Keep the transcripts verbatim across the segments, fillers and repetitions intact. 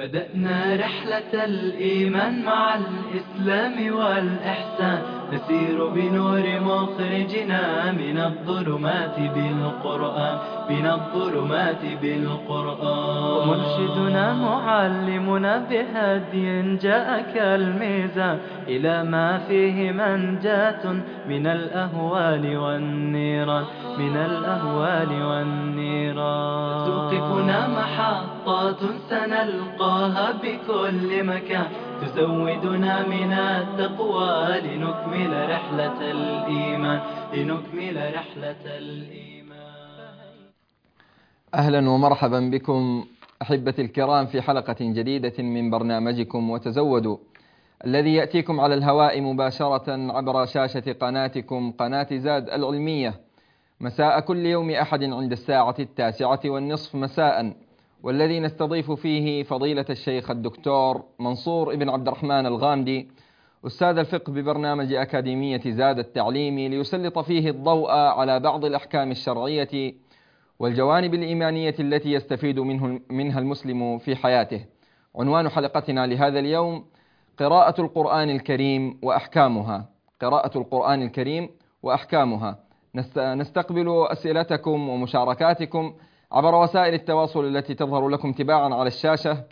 بدأنا رحلة الإيمان مع الإسلام والإحسان، نسير بنور مخرجنا من الظلمات بالقرآن من الظلمات بالقرآن ومرشدنا معلمنا بهدي جاء كالميزان إلى ما فيه منجاة من الأهوال والنيران من الأهوال والنيران. توقفنا محطات سنلقاها بكل مكان، تزودنا من التقوى لنكمل رحلة الإيمان لنكمل رحلة الإيمان. أهلا ومرحبا بكم أحبتي الكرام في حلقة جديدة من برنامجكم وتزودوا، الذي يأتيكم على الهواء مباشرة عبر شاشة قناتكم قناة زاد العلمية مساء كل يوم أحد عند الساعة التاسعة والنصف مساء، والذي نستضيف فيه فضيلة الشيخ الدكتور منصور ابن عبد الرحمن الغامدي أستاذ الفقه ببرنامج أكاديمية زاد التعليمي، ليسلط فيه الضوء على بعض الأحكام الشرعية والجوانب الإيمانية التي يستفيد منه منها المسلم في حياته. عنوان حلقتنا لهذا اليوم: قراءة القرآن الكريم وأحكامها. قراءة القرآن الكريم وأحكامها. نستقبل أسئلتكم ومشاركاتكم عبر وسائل التواصل التي تظهر لكم تباعا على الشاشة،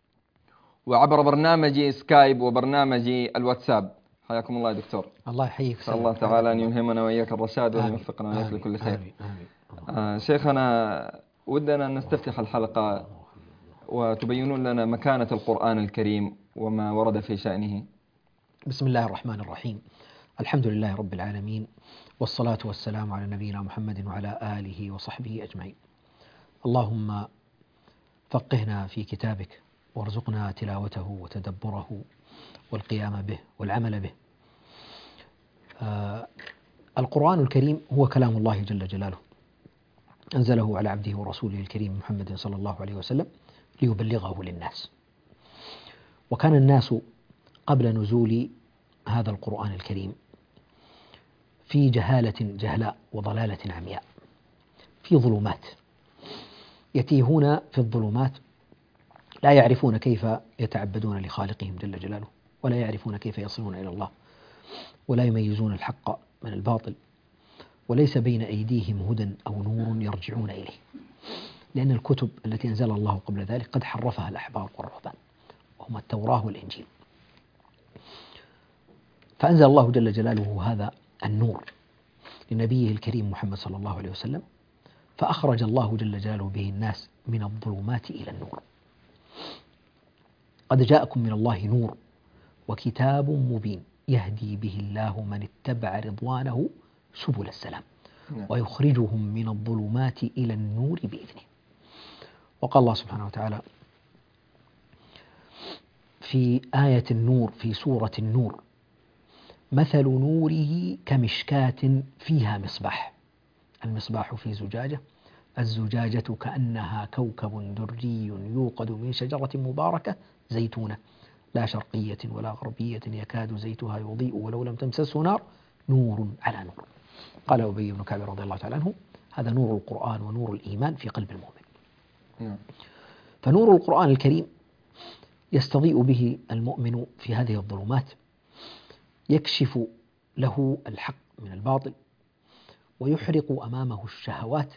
وعبر برنامج سكايب وبرنامج الواتساب. حياكم الله يا دكتور. الله يحييك. نسأل الله تعالى أن يلهمنا وإياك الرشاد وأن يوفقنا وإياك لكل خير. آمين. آمين. آه شيخنا، ودنا أن نستفتح الحلقة وتبينون لنا مكانة القرآن الكريم وما ورد في شأنه. بسم الله الرحمن الرحيم. الحمد لله رب العالمين، والصلاة والسلام على نبينا محمد وعلى آله وصحبه أجمعين. اللهم فقهنا في كتابك، وارزقنا تلاوته وتدبره والقيام به والعمل به. آه القرآن الكريم هو كلام الله جل جلاله، أنزله على عبده ورسوله الكريم محمد صلى الله عليه وسلم ليبلغه للناس. وكان الناس قبل نزول هذا القرآن الكريم في جهالة جهلاء وضلالة عمياء، في ظلمات، يتيهون في الظلمات، لا يعرفون كيف يتعبدون لخالقهم جل جلاله، ولا يعرفون كيف يصلون إلى الله، ولا يميزون الحق من الباطل، وليس بين أيديهم هدى أو نور يرجعون إليه، لأن الكتب التي أنزل الله قبل ذلك قد حرفها الأحبار والرهبان، وهم التوراة والإنجيل. فأنزل الله جل جلاله هذا النور لنبيه الكريم محمد صلى الله عليه وسلم، فأخرج الله جل جلاله به الناس من الظلمات إلى النور. قد جاءكم من الله نور وكتاب مبين يهدي به الله من اتبع رضوانه سبل السلام ويخرجهم من الظلمات إلى النور بإذنه. وقال الله سبحانه وتعالى في آية النور في سورة النور: مثل نوره كمشكاة فيها مصباح. المصباح في زجاجة، الزجاجة كأنها كوكب دري يوقد من شجرة مباركة زيتونة لا شرقية ولا غربية يكاد زيتها يضيء ولو لم تمسسه نار نور على نور. قال أبي بن كعب رضي الله تعالى عنه: هذا نور القرآن ونور الإيمان في قلب المؤمن. فنور القرآن الكريم يستضيء به المؤمن في هذه الظلمات، يكشف له الحق من الباطل، ويحرق أمامه الشهوات،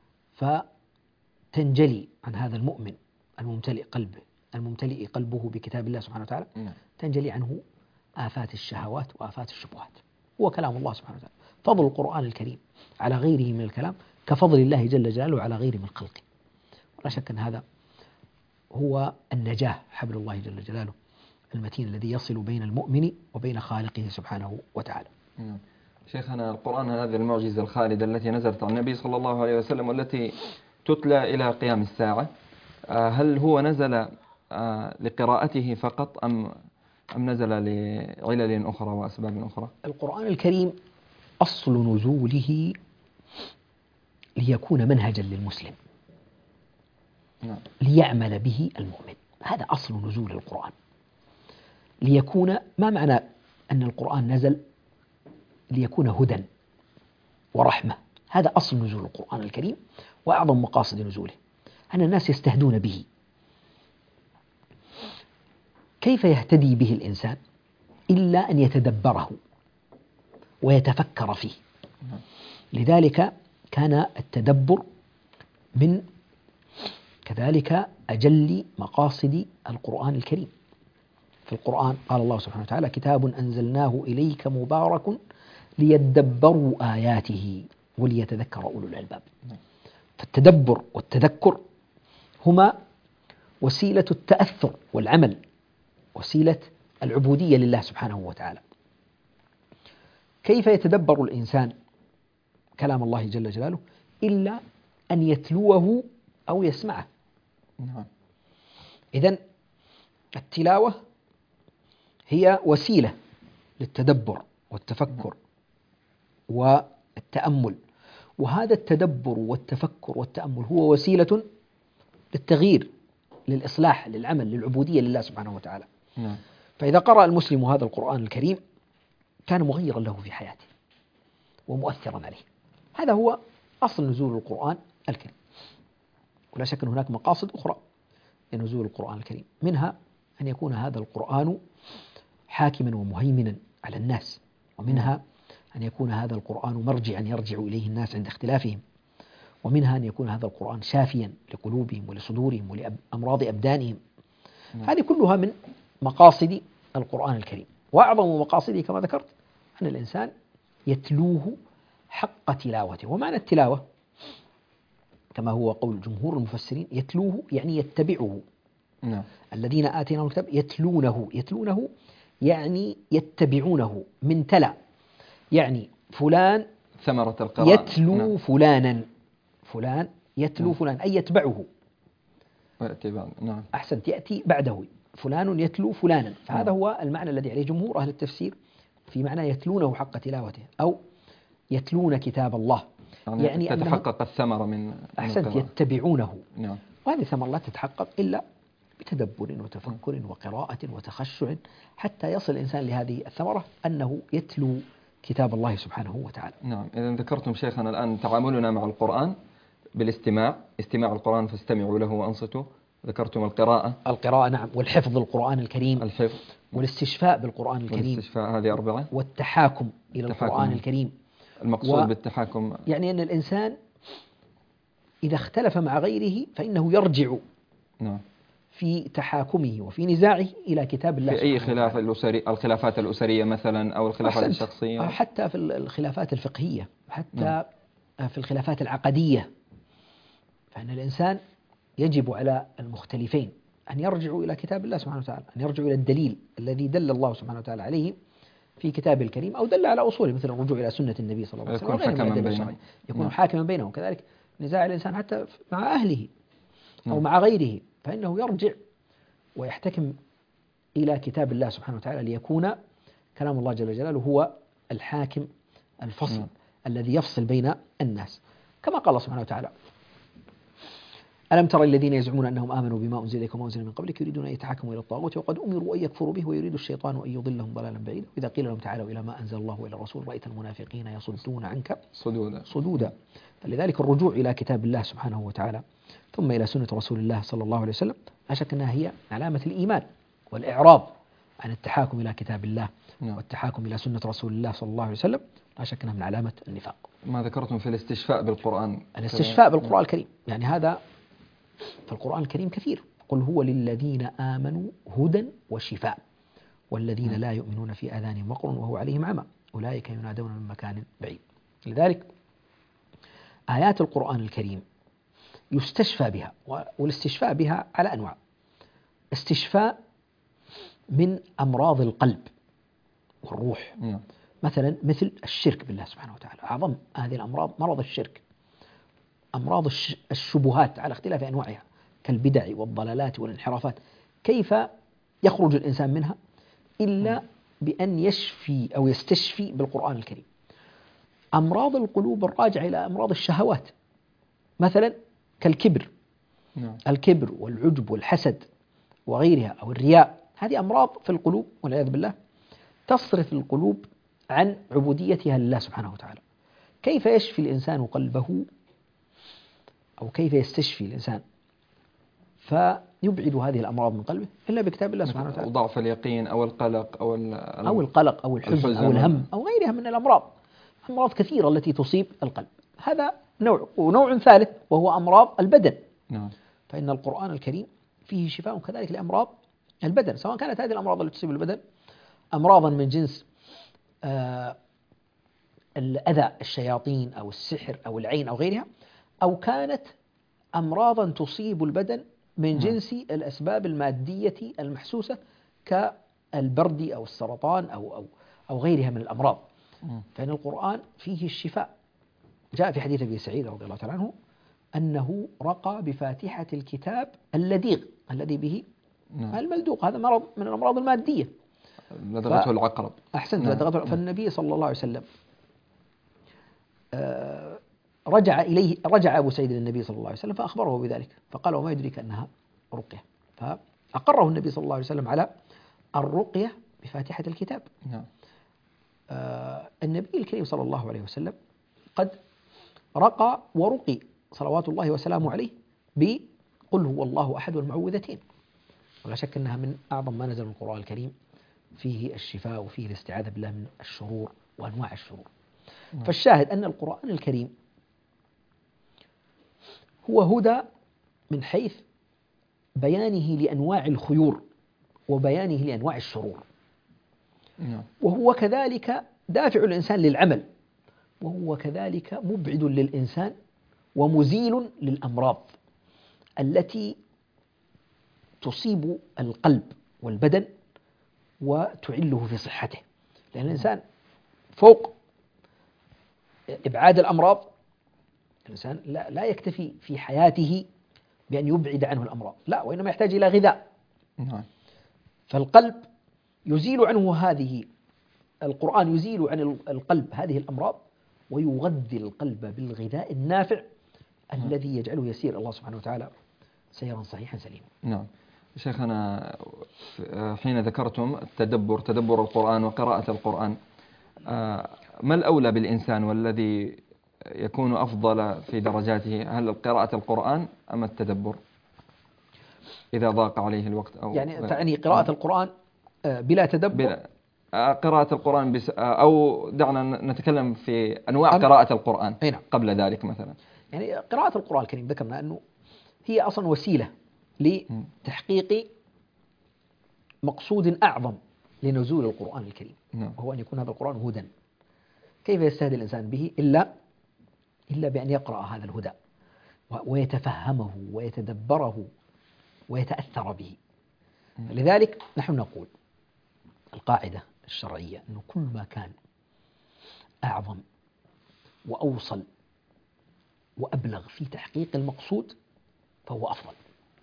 فتنجلي عن هذا المؤمن الممتلئ قلبه الممتلئ قلبه بكتاب الله سبحانه وتعالى، تنجلي عنه آفات الشهوات وآفات الشبهات. هو كلام الله سبحانه وتعالى. فضل القرآن الكريم على غيره من الكلام كفضل الله جل جلاله على غيره من خلقه، ولا شك أن هذا هو النجاة، حبل الله جل جلاله المتين الذي يصل بين المؤمن وبين خالقه سبحانه وتعالى. شيخنا، القرآن هذه المعجزة الخالدة التي نزلت على النبي صلى الله عليه وسلم والتي تتلى إلى قيام الساعة، هل هو نزل لقراءته فقط أم أم نزل لعلل أخرى وأسباب أخرى؟ القرآن الكريم أصل نزوله ليكون منهجا للمسلم، نعم. ليعمل به المؤمن. هذا أصل نزول القرآن، ليكون. ما معنى أن القرآن نزل؟ ليكون هدى ورحمة. هذا أصل نزول القرآن الكريم وأعظم مقاصد نزوله، أن الناس يستهدون به. كيف يهتدي به الإنسان إلا أن يتدبره ويتفكر فيه. لذلك كان التدبر من كذلك أجل مقاصد القرآن الكريم. في القرآن قال الله سبحانه وتعالى: كتاب أنزلناه إليك مبارك ليدبروا آياته وليتذكر أولو الألباب. فالتدبر والتذكر هما وسيلة التأثر والعمل، وسيلة العبودية لله سبحانه وتعالى. كيف يتدبر الإنسان كلام الله جل جلاله إلا أن يتلوه أو يسمعه؟ إذن التلاوة هي وسيلة للتدبر والتفكر والتأمل، وهذا التدبر والتفكر والتأمل هو وسيلة للتغيير، للإصلاح، للعمل، للعبودية لله سبحانه وتعالى. نعم. فإذا قرأ المسلم هذا القرآن الكريم كان مغيرا له في حياته ومؤثرا عليه. هذا هو أصل نزول القرآن الكريم. ولا شك أن هناك مقاصد أخرى لنزول القرآن الكريم، منها أن يكون هذا القرآن حاكما ومهيمنا على الناس، ومنها أن يكون هذا القرآن مرجعا يرجع إليه الناس عند اختلافهم، ومنها أن يكون هذا القرآن شافيا لقلوبهم ولصدورهم ولأمراض أبدانهم. هذه كلها من مقاصد القرآن الكريم. وأعظم مقاصده كما ذكرت أن الإنسان يتلوه حق تلاوته. ومعنى التلاوة كما هو قول جمهور المفسرين يتلوه يعني يتبعه. نعم. الذين آتيناهم الكتاب يتلونه، يتلونه يعني يتبعونه. من تلا يعني فلان ثمرة القراءة، يتلو نعم. فلانا، فلان يتلو نعم. فلان أي يتبعه. ويأتي بعد. نعم. أحسنت، يأتي بعده فلان يتلو فلانا. فهذا نعم. هو المعنى الذي عليه جمهور أهل التفسير في معنى يتلونه حق تلاوته، أو يتلون كتاب الله، يعني, يعني تتحقق الثمرة من أحسنت القراءة. يتبعونه. نعم. وهذه الثمرة لا تتحقق إلا بتدبر وتفكر وقراءة وتخشع، حتى يصل الإنسان لهذه الثمرة أنه يتلو كتاب الله سبحانه وتعالى. نعم. إذا ذكرتم شيخنا الآن تعاملنا مع القرآن بالاستماع، استماع القرآن فاستمعوا له وأنصتوا. ذكرتم القراءة، القراءة نعم، والحفظ القرآن الكريم، الحفظ، والاستشفاء بالقرآن الكريم، والاستشفاء، هذه أربعة. والتحاكم إلى التحاكم. القرآن الكريم. المقصود و... بالتحاكم يعني أن الإنسان إذا اختلف مع غيره فإنه يرجع نعم. في تحاكمه وفي نزاعه إلى كتاب الله في أي سبحانه خلاف وتعالى. الأسري، الخلافات الأسرية مثلا، أو الخلافات أحسنت. الشخصية، حتى في الخلافات الفقهية، حتى نعم. في الخلافات العقدية، فإن الإنسان يجب على المختلفين أن يرجعوا إلى كتاب الله سبحانه وتعالى، أن يرجعوا إلى الدليل الذي دل الله سبحانه وتعالى عليه في كتابه الكريم، أو دل على أصوله، مثل الرجوع إلى سنة النبي صلى الله عليه وسلم، يكون حكما بينهم. يكون نعم. حاكما بينهم. كذلك نزاع الإنسان حتى مع أهله أو نعم. مع غيره، فإنه يرجع ويحتكم إلى كتاب الله سبحانه وتعالى، ليكون كلام الله جل جلاله هو الحاكم الفصل نعم. الذي يفصل بين الناس. كما قال الله سبحانه وتعالى: ألم تر الذين يزعمون أنهم آمنوا بما أنزل إليكم وما أنزل من قبلك يريدون أن يتحاكموا إلى الطاغوت وقد أمروا أن يكفروا به ويريد الشيطان أن يضلهم ضلالا بعيدا وإذا قيل لهم تعالوا إلى ما أنزل الله وإلى الرسول رأيت المنافقين يصدون عنك صدودا صدودا. فلذلك الرجوع إلى كتاب الله سبحانه وتعالى ثم إلى سنة رسول الله صلى الله عليه وسلم لا شك أنها هي علامة الإيمان والإعراض عن التحاكم إلى كتاب الله نعم. والتحاكم إلى سنة رسول الله صلى الله عليه وسلم لا شك أنها من علامة النفاق. ما ذكرتم في الاستشفاء بالقرآن، الاستشفاء بالقرآن الكريم، يعني هذا في القرآن الكريم كثير. قل هو للذين آمنوا هدى وشفاء والذين لا يؤمنون في آذانهم وقر وهو عليهم عمى أولئك ينادون من مكان بعيد. لذلك آيات القرآن الكريم يستشفى بها، والاستشفاء بها على أنواع. استشفاء من أمراض القلب والروح، نعم. مثلا مثل الشرك بالله سبحانه وتعالى. أعظم هذه الأمراض مرض الشرك، أمراض الشبهات على اختلاف أنواعها كالبدع والضلالات والانحرافات. كيف يخرج الإنسان منها إلا بأن يشفي أو يستشفي بالقرآن الكريم. أمراض القلوب الراجعة إلى أمراض الشهوات، مثلا كالكبر، نعم. الكبر والعجب والحسد وغيرها، أو الرياء. هذه أمراض في القلوب والعياذ بالله تصرف القلوب عن عبوديتها لله سبحانه وتعالى. كيف يشفي الإنسان قلبه، أو كيف يستشفي الإنسان فيبعد هذه الأمراض من قلبه إلا بكتاب الله سبحانه وتعالى. أو ضعف اليقين أو القلق أو أو القلق أو الحزن, الحزن أو الهم أو غيرها من الأمراض، أمراض كثيرة التي تصيب القلب. هذا نوع. ونوع ثالث وهو أمراض البدن. نعم. فإن القرآن الكريم فيه شفاء كذلك لأمراض البدن، سواء كانت هذه الأمراض التي تصيب البدن أمراضا من جنس آه الأذى الشياطين أو السحر أو العين أو غيرها، أو كانت أمراضا تصيب البدن من جنس الأسباب المادية المحسوسة كالبرد أو السرطان أو أو أو غيرها من الأمراض. فإن القرآن فيه الشفاء. جاء في حديث أبي سعيد رضي الله تعالى عنه أنه رقى بفاتحة الكتاب اللديغ الذي به نعم. الملدوق، هذا مرض من الأمراض المادية، لدغته ف... العقرب. أحسنت. نعم. لدغته. فالنبي صلى الله عليه وسلم آه رجع إليه رجع أبو سعيد للنبي صلى الله عليه وسلم فأخبره بذلك، فقال وما يدريك أنها رقية، فأقره النبي صلى الله عليه وسلم على الرقية بفاتحة الكتاب. نعم. آه النبي الكريم صلى الله عليه وسلم قد رقى ورقي صلوات الله وسلامه عليه بقل هو الله أحد والمعوذتين، ولا شك أنها من أعظم ما نزل من القرآن الكريم، فيه الشفاء وفيه الاستعاذة بالله من الشرور وأنواع الشرور. نعم. فالشاهد أن القرآن الكريم هو هدى من حيث بيانه لأنواع الخيور وبيانه لأنواع الشرور. نعم. وهو كذلك دافع الإنسان للعمل، وهو كذلك مبعد للإنسان ومزيل للأمراض التي تصيب القلب والبدن وتعله في صحته. لأن الإنسان فوق إبعاد الأمراض، الإنسان لا, لا يكتفي في حياته بأن يبعد عنه الأمراض، لا، وإنما يحتاج إلى غذاء. نعم. فالقلب يزيل عنه هذه، القرآن يزيل عن القلب هذه الأمراض ويغذي القلب بالغذاء النافع الذي يجعله يسير الله سبحانه وتعالى سيرا صحيحا سليما. نعم. شيخنا، حين ذكرتم التدبر تدبر القرآن وقراءة القرآن، ما الأولى بالإنسان والذي يكون أفضل في درجاته، هل قراءة القرآن أم التدبر إذا ضاق عليه الوقت؟ أو يعني تعني قراءة القرآن بلا تدبر؟ بلا قراءة القرآن بس، أو دعنا نتكلم في أنواع قراءة القرآن قبل ذلك. مثلا يعني قراءة القرآن الكريم ذكرنا أنه هي أصلا وسيلة لتحقيق مقصود أعظم لنزول القرآن الكريم، وهو أن يكون هذا القرآن هدى. كيف يستهدي الإنسان به إلا إلا بأن يقرأ هذا الهدى ويتفهمه ويتدبره ويتأثر به. لذلك نحن نقول القاعدة الشرعية أنه كل ما كان أعظم وأوصل وأبلغ في تحقيق المقصود فهو أفضل.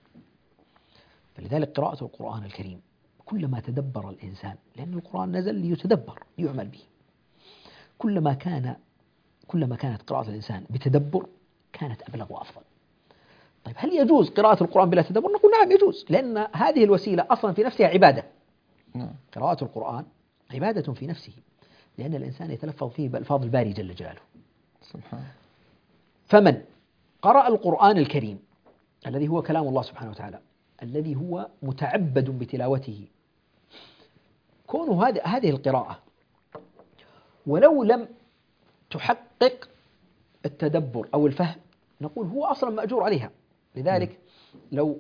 فلذلك قراءة القرآن الكريم كلما تدبر الإنسان، لأن القرآن نزل ليتدبر يعمل به، كلما كان كلما كانت قراءة الإنسان بتدبر كانت أبلغ وأفضل. طيب هل يجوز قراءة القرآن بلا تدبر؟ نقول نعم يجوز، لأن هذه الوسيلة أصلا في نفسها عبادة. نعم. قراءة القرآن عبادة في نفسه، لأن الإنسان يتلفظ فيه بألفاظ الباري جل جلاله. سبحان. فمن قرأ القرآن الكريم الذي هو كلام الله سبحانه وتعالى، الذي هو متعبد بتلاوته، كون هذه هذه القراءة ولو لم تحقق التدبر أو الفهم نقول هو أصلا مأجور عليها. لذلك لو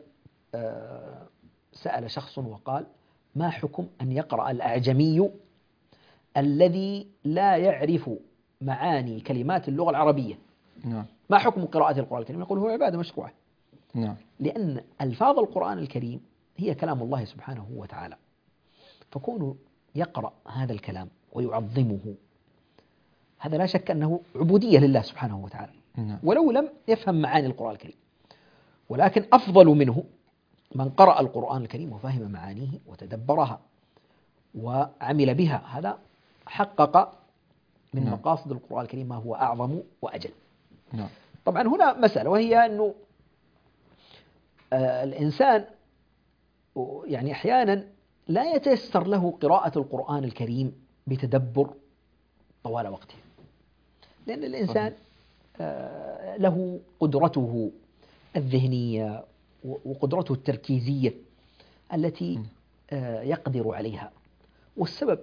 سأل شخص وقال ما حكم أن يقرأ الأعجمي الذي لا يعرف معاني كلمات اللغة العربية، نعم، ما حكم قراءة القرآن الكريم؟ يقول هو عبادة مشروعة. نعم. لأن ألفاظ القرآن الكريم هي كلام الله سبحانه وتعالى، فكونه يقرأ هذا الكلام ويعظمه هذا لا شك أنه عبودية لله سبحانه وتعالى، نعم. ولو لم يفهم معاني القرآن الكريم. ولكن أفضل منه من قرأ القرآن الكريم وفهم معانيه وتدبرها وعمل بها، هذا حقق من نعم. مقاصد القرآن الكريم ما هو أعظم وأجل. نعم. طبعا هنا مسألة، وهي أنه آه الإنسان يعني أحيانا لا يتيسر له قراءة القرآن الكريم بتدبر طوال وقته، لأن الإنسان آه له قدرته الذهنية وقدرته التركيزية التي يقدر عليها. والسبب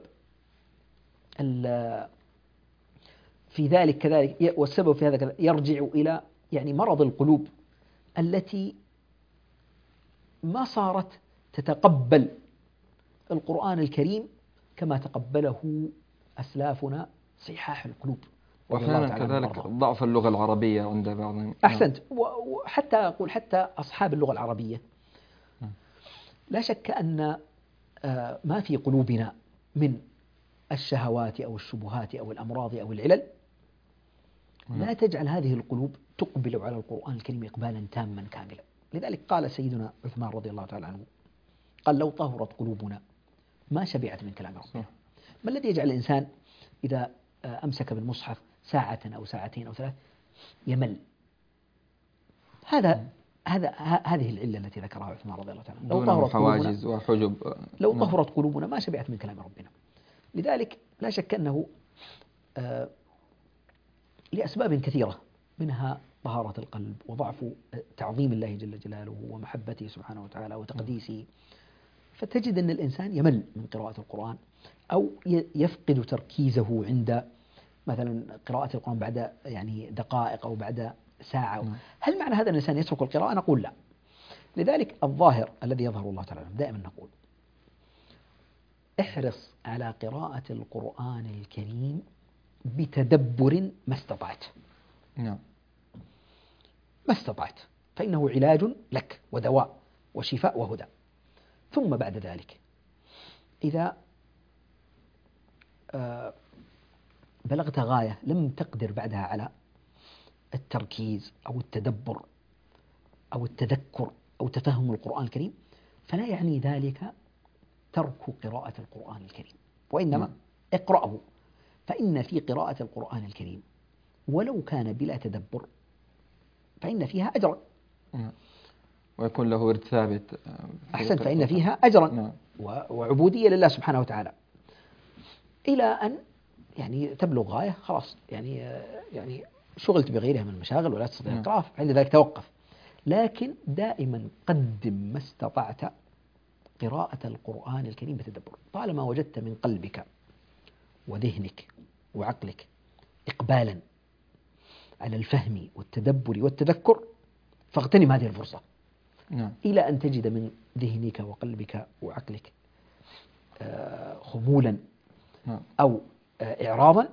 في ذلك كذلك والسبب في هذا كذلك يرجع إلى يعني مرض القلوب التي ما صارت تتقبل القرآن الكريم كما تقبله أسلافنا صحاح القلوب. وأحيانا كذلك ضعف اللغة العربية عند بعضهم. أحسنت. وحتى أقول حتى أصحاب اللغة العربية لا شك أن ما في قلوبنا من الشهوات أو الشبهات أو الأمراض أو العلل لا تجعل هذه القلوب تقبل على القرآن الكريم إقبالا تاما كاملا. لذلك قال سيدنا عثمان رضي الله تعالى عنه قال لو طهرت قلوبنا ما شبعت من كلام ربنا. ما الذي يجعل الإنسان إذا أمسك بالمصحف ساعة أو ساعتين أو ثلاث يمل؟ هذا هذا هذه العلة التي ذكرها عثمان رضي الله تعالى عنه. لو طهرت حواجز وحجب لو طهرت قلوبنا ما شبعت من كلام ربنا. لذلك لا شك أنه آه لأسباب كثيرة منها طهارة القلب وضعف تعظيم الله جل جلاله ومحبته سبحانه وتعالى وتقديسه، فتجد أن الإنسان يمل من قراءة القرآن أو يفقد تركيزه عند مثلا قراءة القرآن بعد يعني دقائق أو بعد ساعة. هل معنى هذا أن الإنسان يترك القراءة؟ نقول لا. لذلك الظاهر الذي يظهر الله تعالى دائما نقول احرص على قراءة القرآن الكريم بتدبر ما استطعت. نعم. ما استطعت، فإنه علاج لك ودواء وشفاء وهدى. ثم بعد ذلك إذا بلغت غاية لم تقدر بعدها على التركيز أو التدبر أو التذكر أو تفهم القرآن الكريم فلا يعني ذلك ترك قراءة القرآن الكريم، وإنما اقرأه، فإن في قراءة القرآن الكريم ولو كان بلا تدبر فإن فيها أجرا ويكون له ورد ثابت. أحسن، فإن فيها أجرا وعبودية لله سبحانه وتعالى إلى أن يعني تبلغ غاية خلاص يعني يعني شغلت بغيرها من المشاغل ولا تستطيع القراءة، عند ذلك توقف. لكن دائما قدم ما استطعت قراءة القرآن الكريم بتدبر. طالما وجدت من قلبك وذهنك وعقلك إقبالا على الفهم والتدبر والتذكر فاغتنم هذه الفرصة. نعم. إلى أن تجد من ذهنك وقلبك وعقلك خمولا أو إعراضا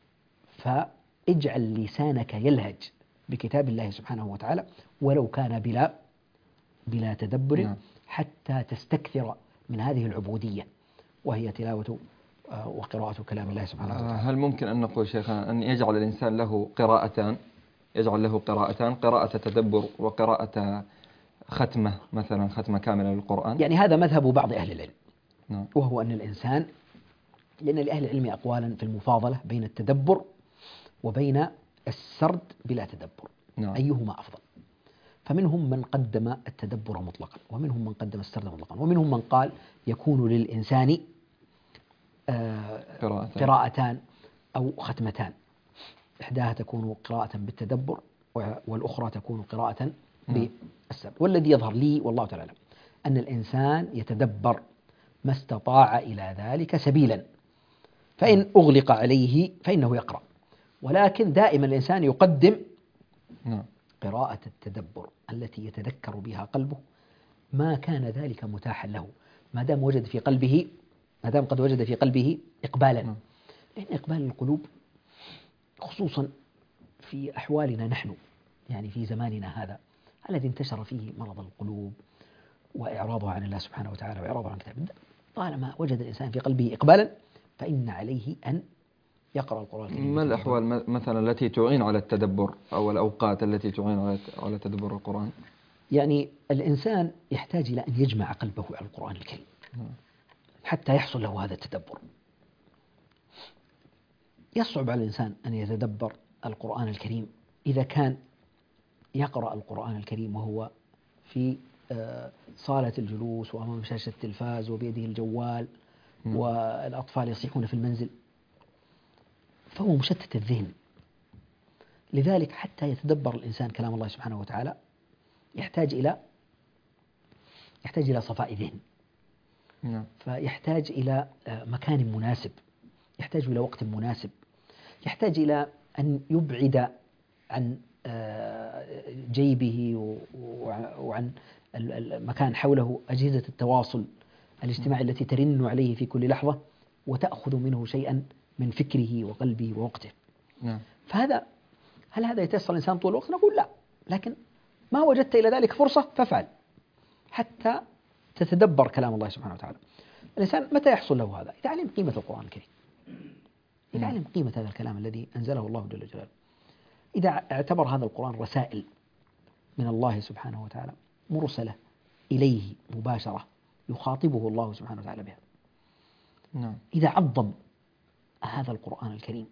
فاجعل لسانك يلهج بكتاب الله سبحانه وتعالى ولو كان بلا بلا تدبر. نعم. حتى تستكثر من هذه العبودية وهي تلاوة وقراءة كلام الله سبحانه وتعالى. هل ممكن أن نقول شيخنا أن يجعل الإنسان له قراءتان يجعل له قراءتان قراءة تدبر وقراءة ختمة، مثلا ختمة كاملة للقرآن؟ يعني هذا مذهب بعض أهل العلم. نعم. وهو أن الإنسان، لأن لأهل العلم أقوالا في المفاضلة بين التدبر وبين السرد بلا تدبر. نعم. أيهما أفضل؟ فمنهم من قدم التدبر مطلقا ومنهم من قدم السرد مطلقا ومنهم من قال يكون للإنسان قراءتان. قراءتان أو ختمتان، إحداها تكون قراءة بالتدبر والأخرى تكون قراءة بالسرد. والذي يظهر لي والله تعالى أعلم أن الإنسان يتدبر ما استطاع إلى ذلك سبيلا، فإن أغلق عليه فإنه يقرأ، ولكن دائما الإنسان يقدم قراءة التدبر التي يتذكر بها قلبه ما كان ذلك متاحا له، ما دام وجد في قلبه ما دام قد وجد في قلبه إقبالا. لأن إقبال القلوب خصوصا في أحوالنا نحن، يعني في زماننا هذا الذي انتشر فيه مرض القلوب وإعراضها عن الله سبحانه وتعالى وإعراضها عن كتابه، طالما وجد الإنسان في قلبه إقبالا فإن عليه أن يقرأ القرآن الكريم. ما الأحوال مثلا التي تعين على التدبر أو الأوقات التي تعين على تدبر القرآن؟ يعني الإنسان يحتاج إلى أن يجمع قلبه على القرآن الكريم حتى يحصل له هذا التدبر. يصعب على الإنسان أن يتدبر القرآن الكريم إذا كان يقرأ القرآن الكريم وهو في صالة الجلوس وأمام شاشة التلفاز وبيده الجوال م. والأطفال يصيحون في المنزل، فهو مشتت الذهن. لذلك حتى يتدبر الإنسان كلام الله سبحانه وتعالى يحتاج إلى يحتاج إلى صفاء ذهن، نعم. فيحتاج إلى مكان مناسب، يحتاج إلى وقت مناسب، يحتاج إلى أن يبعد عن جيبه وعن المكان حوله أجهزة التواصل الاجتماعي التي ترن عليه في كل لحظة وتأخذ منه شيئا من فكره وقلبه ووقته. نعم. فهذا هل هذا يتيسر الإنسان طول الوقت؟ نقول لا، لكن ما وجدت إلى ذلك فرصة فافعل حتى تتدبر كلام الله سبحانه وتعالى. الإنسان متى يحصل له هذا؟ إذا علم قيمة القرآن الكريم، إذا علم قيمة هذا الكلام الذي أنزله الله جل جلاله، إذا اعتبر هذا القرآن رسائل من الله سبحانه وتعالى مرسلة إليه مباشرة يخاطبه الله سبحانه وتعالى بها. نعم. إذا عظم هذا القرآن الكريم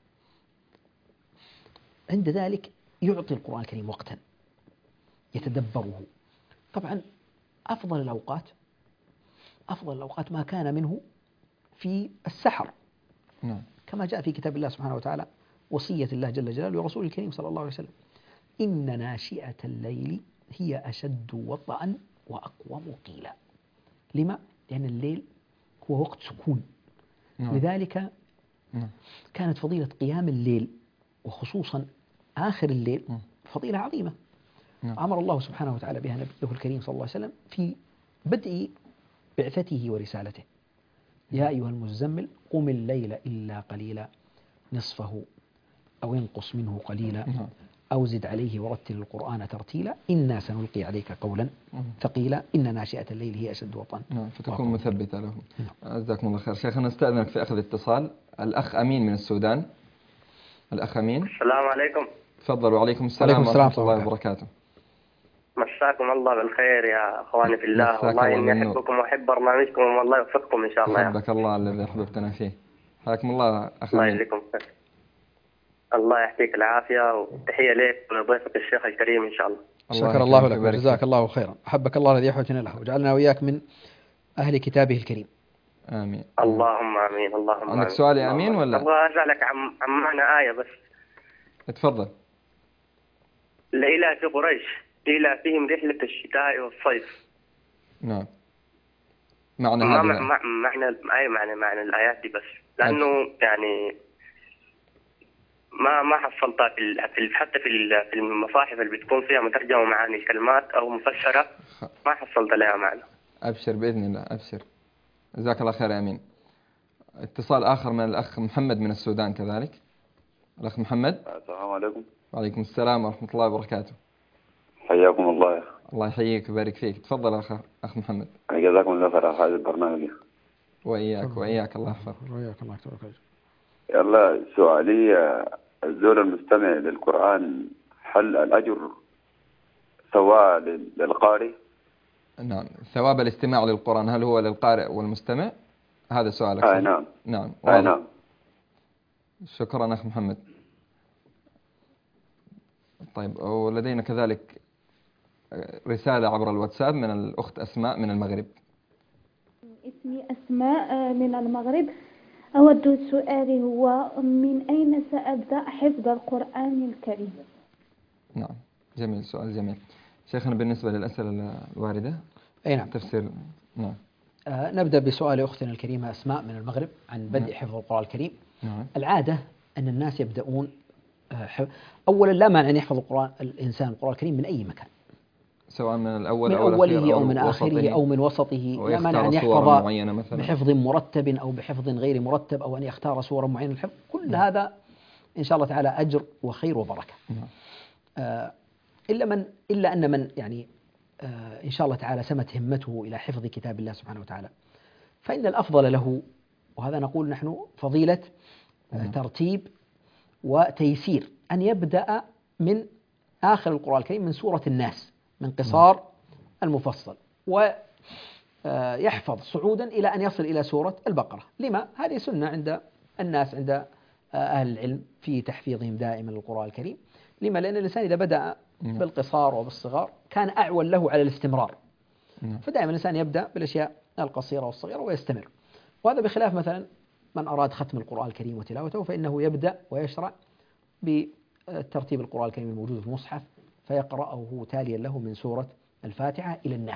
عند ذلك يعطي القرآن الكريم وقتا يتدبره. طبعا أفضل الأوقات أفضل الأوقات ما كان منه في السحر. نعم. كما جاء في كتاب الله سبحانه وتعالى وصية الله جل جلاله ورسوله الكريم صلى الله عليه وسلم: إن ناشئة الليل هي أشد وطئا وأقوم قيلا. لما؟ لأن الليل هو وقت سكون. نعم. لذلك نعم. كانت فضيلة قيام الليل وخصوصا آخر الليل نعم. فضيلة عظيمة. نعم. أمر الله سبحانه وتعالى بها نبيه الكريم صلى الله عليه وسلم في بدء بعثته ورسالته: يا أيها المزمل قم الليل إلا قليلا نصفه أو انقص منه قليلا نعم. أو زد عليه ورتل القرآن ترتيلا إنا سنلقي عليك قولا نعم. ثقيلا إن ناشئة الليل هي أشد وطئا. نعم. فتكون مثبتة له. نعم. جزاكم الله خير. شيخنا نستأذنك في أخذ اتصال. الأخ أمين من السودان. الأخ أمين. السلام عليكم. تفضل. وعليكم السلام ورحمة الله وبركاته. مساكم الله بالخير يا أخواني في الله، والله إني أحبكم وأحب برنامجكم والله يوفقكم إن شاء الله. أحبك الله الذي أحببتنا فيه. حياكم الله أخ الله أمين. يجزيكم خير. الله يعطيك العافية وتحية لك ولضيفك الشيخ الكريم إن شاء الله. شكر الله لك وجزاك الله خيرا. أحبك الله الذي أحوجنا له وجعلنا وإياك من أهل كتابه الكريم. آمين. اللهم آمين. اللهم آمين. عندك سؤال يا أمين ولا؟ أبغى أسألك عن عن معنى آية بس. اتفضل. لإله في قريش إلى فيهم رحلة الشتاء والصيف. نعم. معنى ما هذا مع معنى أي معنى معنى الآيات دي بس، لأنه يعني ما ما حصلتها في حتى في في المصاحف اللي بتكون فيها مترجمة معاني الكلمات أو مفسرة، ما حصلت لها معنى. أبشر بإذن الله. أبشر. جزاك الله خير يا أمين. اتصال آخر من الأخ محمد من السودان كذلك. الأخ محمد. السلام عليكم. وعليكم السلام ورحمة الله وبركاته. حياكم الله. الله يحييك ويبارك فيك. تفضل أخ أخ محمد. جزاكم الله خير على هذا البرنامج. وإياك وإياك الله يحفظك. وإياك الله يحفظك. يلا سؤالي، الزول المستمع للقرآن هل الأجر سواء للقارئ؟ نعم. ثواب الاستماع للقرآن هل هو للقارئ والمستمع؟ هذا سؤالك. آه نعم. نعم. آه نعم. شكرا أخ محمد. طيب، ولدينا كذلك رسالة عبر الواتساب من الأخت أسماء من المغرب. اسمي أسماء من المغرب. أود سؤالي هو: من أين سأبدأ حفظ القرآن الكريم؟ نعم، جميل، سؤال جميل. شيخنا بالنسبة للأسئلة الواردة. أي نعم. تفسير. نعم. آه نبدأ بسؤال أختنا الكريمة أسماء من المغرب عن بدء نعم. حفظ القرآن الكريم. نعم. العادة أن الناس يبدأون آه أولا لا مانع أن يحفظ القرآن الإنسان القرآن الكريم من أي مكان، سواء من الأول من أو أوله أو, أو من آخره أو من وسطه. لا مانع أن يحفظ بحفظ مرتب أو بحفظ غير مرتب أو أن يختار سورة معينة للحفظ. كل نعم. هذا إن شاء الله تعالى أجر وخير وبركة. نعم. آه إلا من إلا أن من يعني آه إن شاء الله تعالى سمت همته إلى حفظ كتاب الله سبحانه وتعالى، فإن الأفضل له، وهذا نقول نحن فضيلة آه ترتيب وتيسير، أن يبدأ من آخر القرآن الكريم من سورة الناس من قصار المفصل، ويحفظ صعودا إلى أن يصل إلى سورة البقرة. لما؟ هذه سنة عند الناس، عند أهل العلم في تحفيظهم دائما للقرآن الكريم. لما؟ لأن الإنسان إذا بدأ بالقصار وبالصغار كان أعول له على الاستمرار، فدائما الإنسان يبدأ بالأشياء القصيرة والصغيرة ويستمر. وهذا بخلاف مثلا من أراد ختم القرآن الكريم وتلاوته، فإنه يبدأ ويشرع بترتيب القرآن الكريم الموجود في المصحف فيقرأه تاليا له من سورة الفاتحة إلى الناس.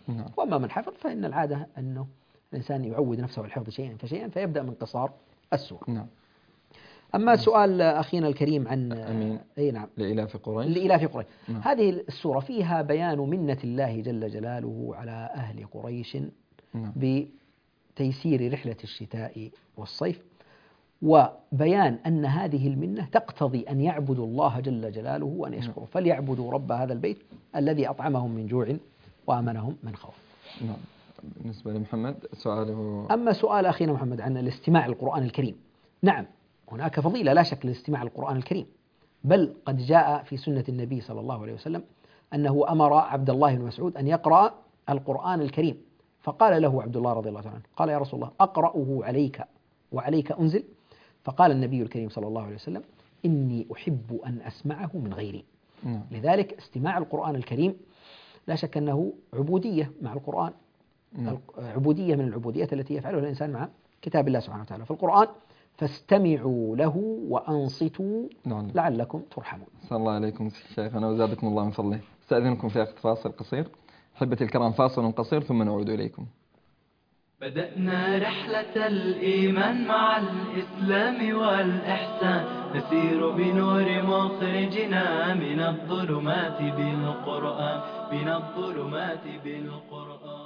نعم. وأما من حفظ فإن العادة أنه الإنسان يعود نفسه على الحفظ شيئا فشيئا فيبدأ من قصار السورة. نعم. أما سؤال أخينا الكريم عن أمين أي نعم لإلاف قريش لإلاف قريش نعم. هذه السورة فيها بيان منة الله جل جلاله على أهل قريش نعم. بتيسير رحلة الشتاء والصيف، وبيان أن هذه المنة تقتضي أن يعبدوا الله جل جلاله وأن يشكروا، فليعبدوا رب هذا البيت الذي أطعمهم من جوع وأمنهم من خوف. نعم. بالنسبة لمحمد سؤاله. أما سؤال أخينا محمد عن الاستماع للقرآن الكريم، نعم هناك فضيلة لا شك لاستماع القرآن الكريم، بل قد جاء في سنة النبي صلى الله عليه وسلم أنه أمر عبد الله بن مسعود أن يقرأ القرآن الكريم، فقال له عبد الله رضي الله عنه قال يا رسول الله أقرأه عليك وعليك أنزل؟ فقال النبي الكريم صلى الله عليه وسلم إني أحب أن أسمعه من غيري. نعم. لذلك استماع القرآن الكريم لا شك أنه عبودية مع القرآن. نعم. عبودية من العبوديات التي يفعلها الإنسان مع كتاب الله سبحانه وتعالى في القرآن، فاستمعوا له وأنصتوا نعم. لعلكم ترحمون. صلى الله عليكم شيخنا وزادكم الله من فضله. استأذنكم في أخذ فاصل قصير. أحبتي الكرام فاصل قصير ثم نعود إليكم. بدأنا رحلة الإيمان مع الإسلام والإحسان، نسير بنور مخرجنا من الظلمات بالقرآن، من الظلمات بالقرآن.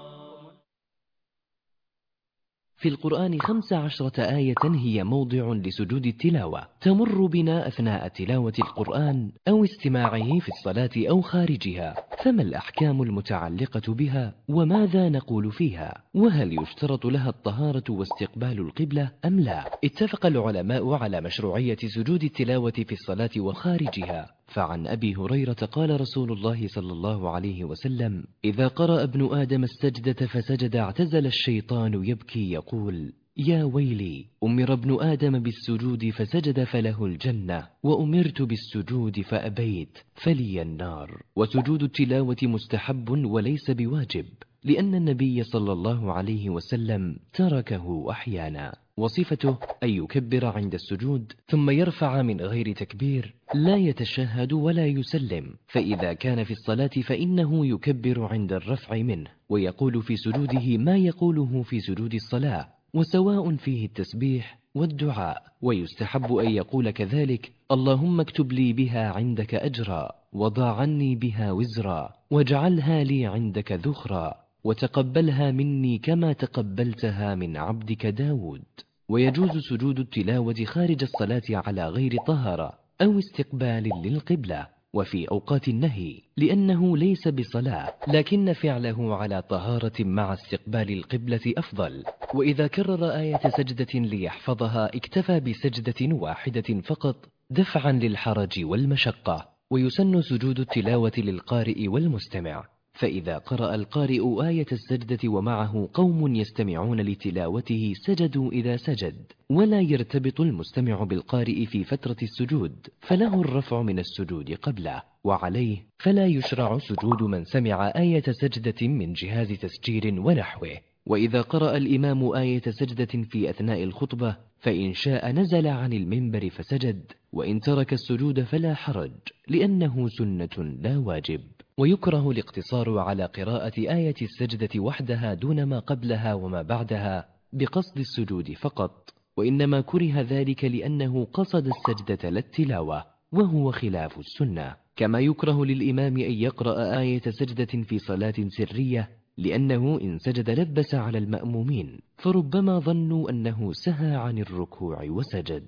في القرآن خمس عشرة آية هي موضع لسجود التلاوة تمر بنا أثناء تلاوة القرآن أو استماعه في الصلاة أو خارجها، فما الأحكام المتعلقة بها وماذا نقول فيها؟ وهل يشترط لها الطهارة واستقبال القبلة أم لا؟ اتفق العلماء على مشروعية سجود التلاوة في الصلاة وخارجها، فعن أبي هريرة قال رسول الله صلى الله عليه وسلم إذا قرأ ابن آدم السجدة فسجد اعتزل الشيطان يبكي يقول يا ويلي أمر ابن آدم بالسجود فسجد فله الجنة وأمرت بالسجود فأبيت فلي النار. وسجود التلاوة مستحب وليس بواجب، لأن النبي صلى الله عليه وسلم تركه أحيانا. وصفته أن يكبر عند السجود ثم يرفع من غير تكبير، لا يتشهد ولا يسلم، فإذا كان في الصلاة فإنه يكبر عند الرفع منه ويقول في سجوده ما يقوله في سجود الصلاة، وسواء فيه التسبيح والدعاء. ويستحب أن يقول كذلك اللهم اكتب لي بها عندك أجرا، وضع عني بها وزرا، واجعلها لي عندك ذخرا، وتقبلها مني كما تقبلتها من عبدك داود. ويجوز سجود التلاوة خارج الصلاة على غير طهارة أو استقبال للقبلة وفي أوقات النهي، لأنه ليس بصلاة لكن فعله على طهارة مع استقبال القبلة أفضل. وإذا كرر آية سجدة ليحفظها اكتفى بسجدة واحدة فقط دفعا للحرج والمشقة. ويسن سجود التلاوة للقارئ والمستمع، فإذا قرأ القارئ آية السجدة ومعه قوم يستمعون لتلاوته سجدوا إذا سجد، ولا يرتبط المستمع بالقارئ في فترة السجود، فله الرفع من السجود قبله. وعليه فلا يشرع سجود من سمع آية سجدة من جهاز تسجيل ونحوه. وإذا قرأ الإمام آية سجدة في أثناء الخطبة فإن شاء نزل عن المنبر فسجد، وإن ترك السجود فلا حرج، لأنه سنة لا واجب. ويكره الاقتصار على قراءة آية السجدة وحدها دون ما قبلها وما بعدها بقصد السجود فقط، وإنما كره ذلك لأنه قصد السجدة لا التلاوة، وهو خلاف السنة. كما يكره للإمام أن يقرأ آية سجدة في صلاة سرية، لأنه إن سجد لبس على المأمومين، فربما ظنوا أنه سهى عن الركوع وسجد.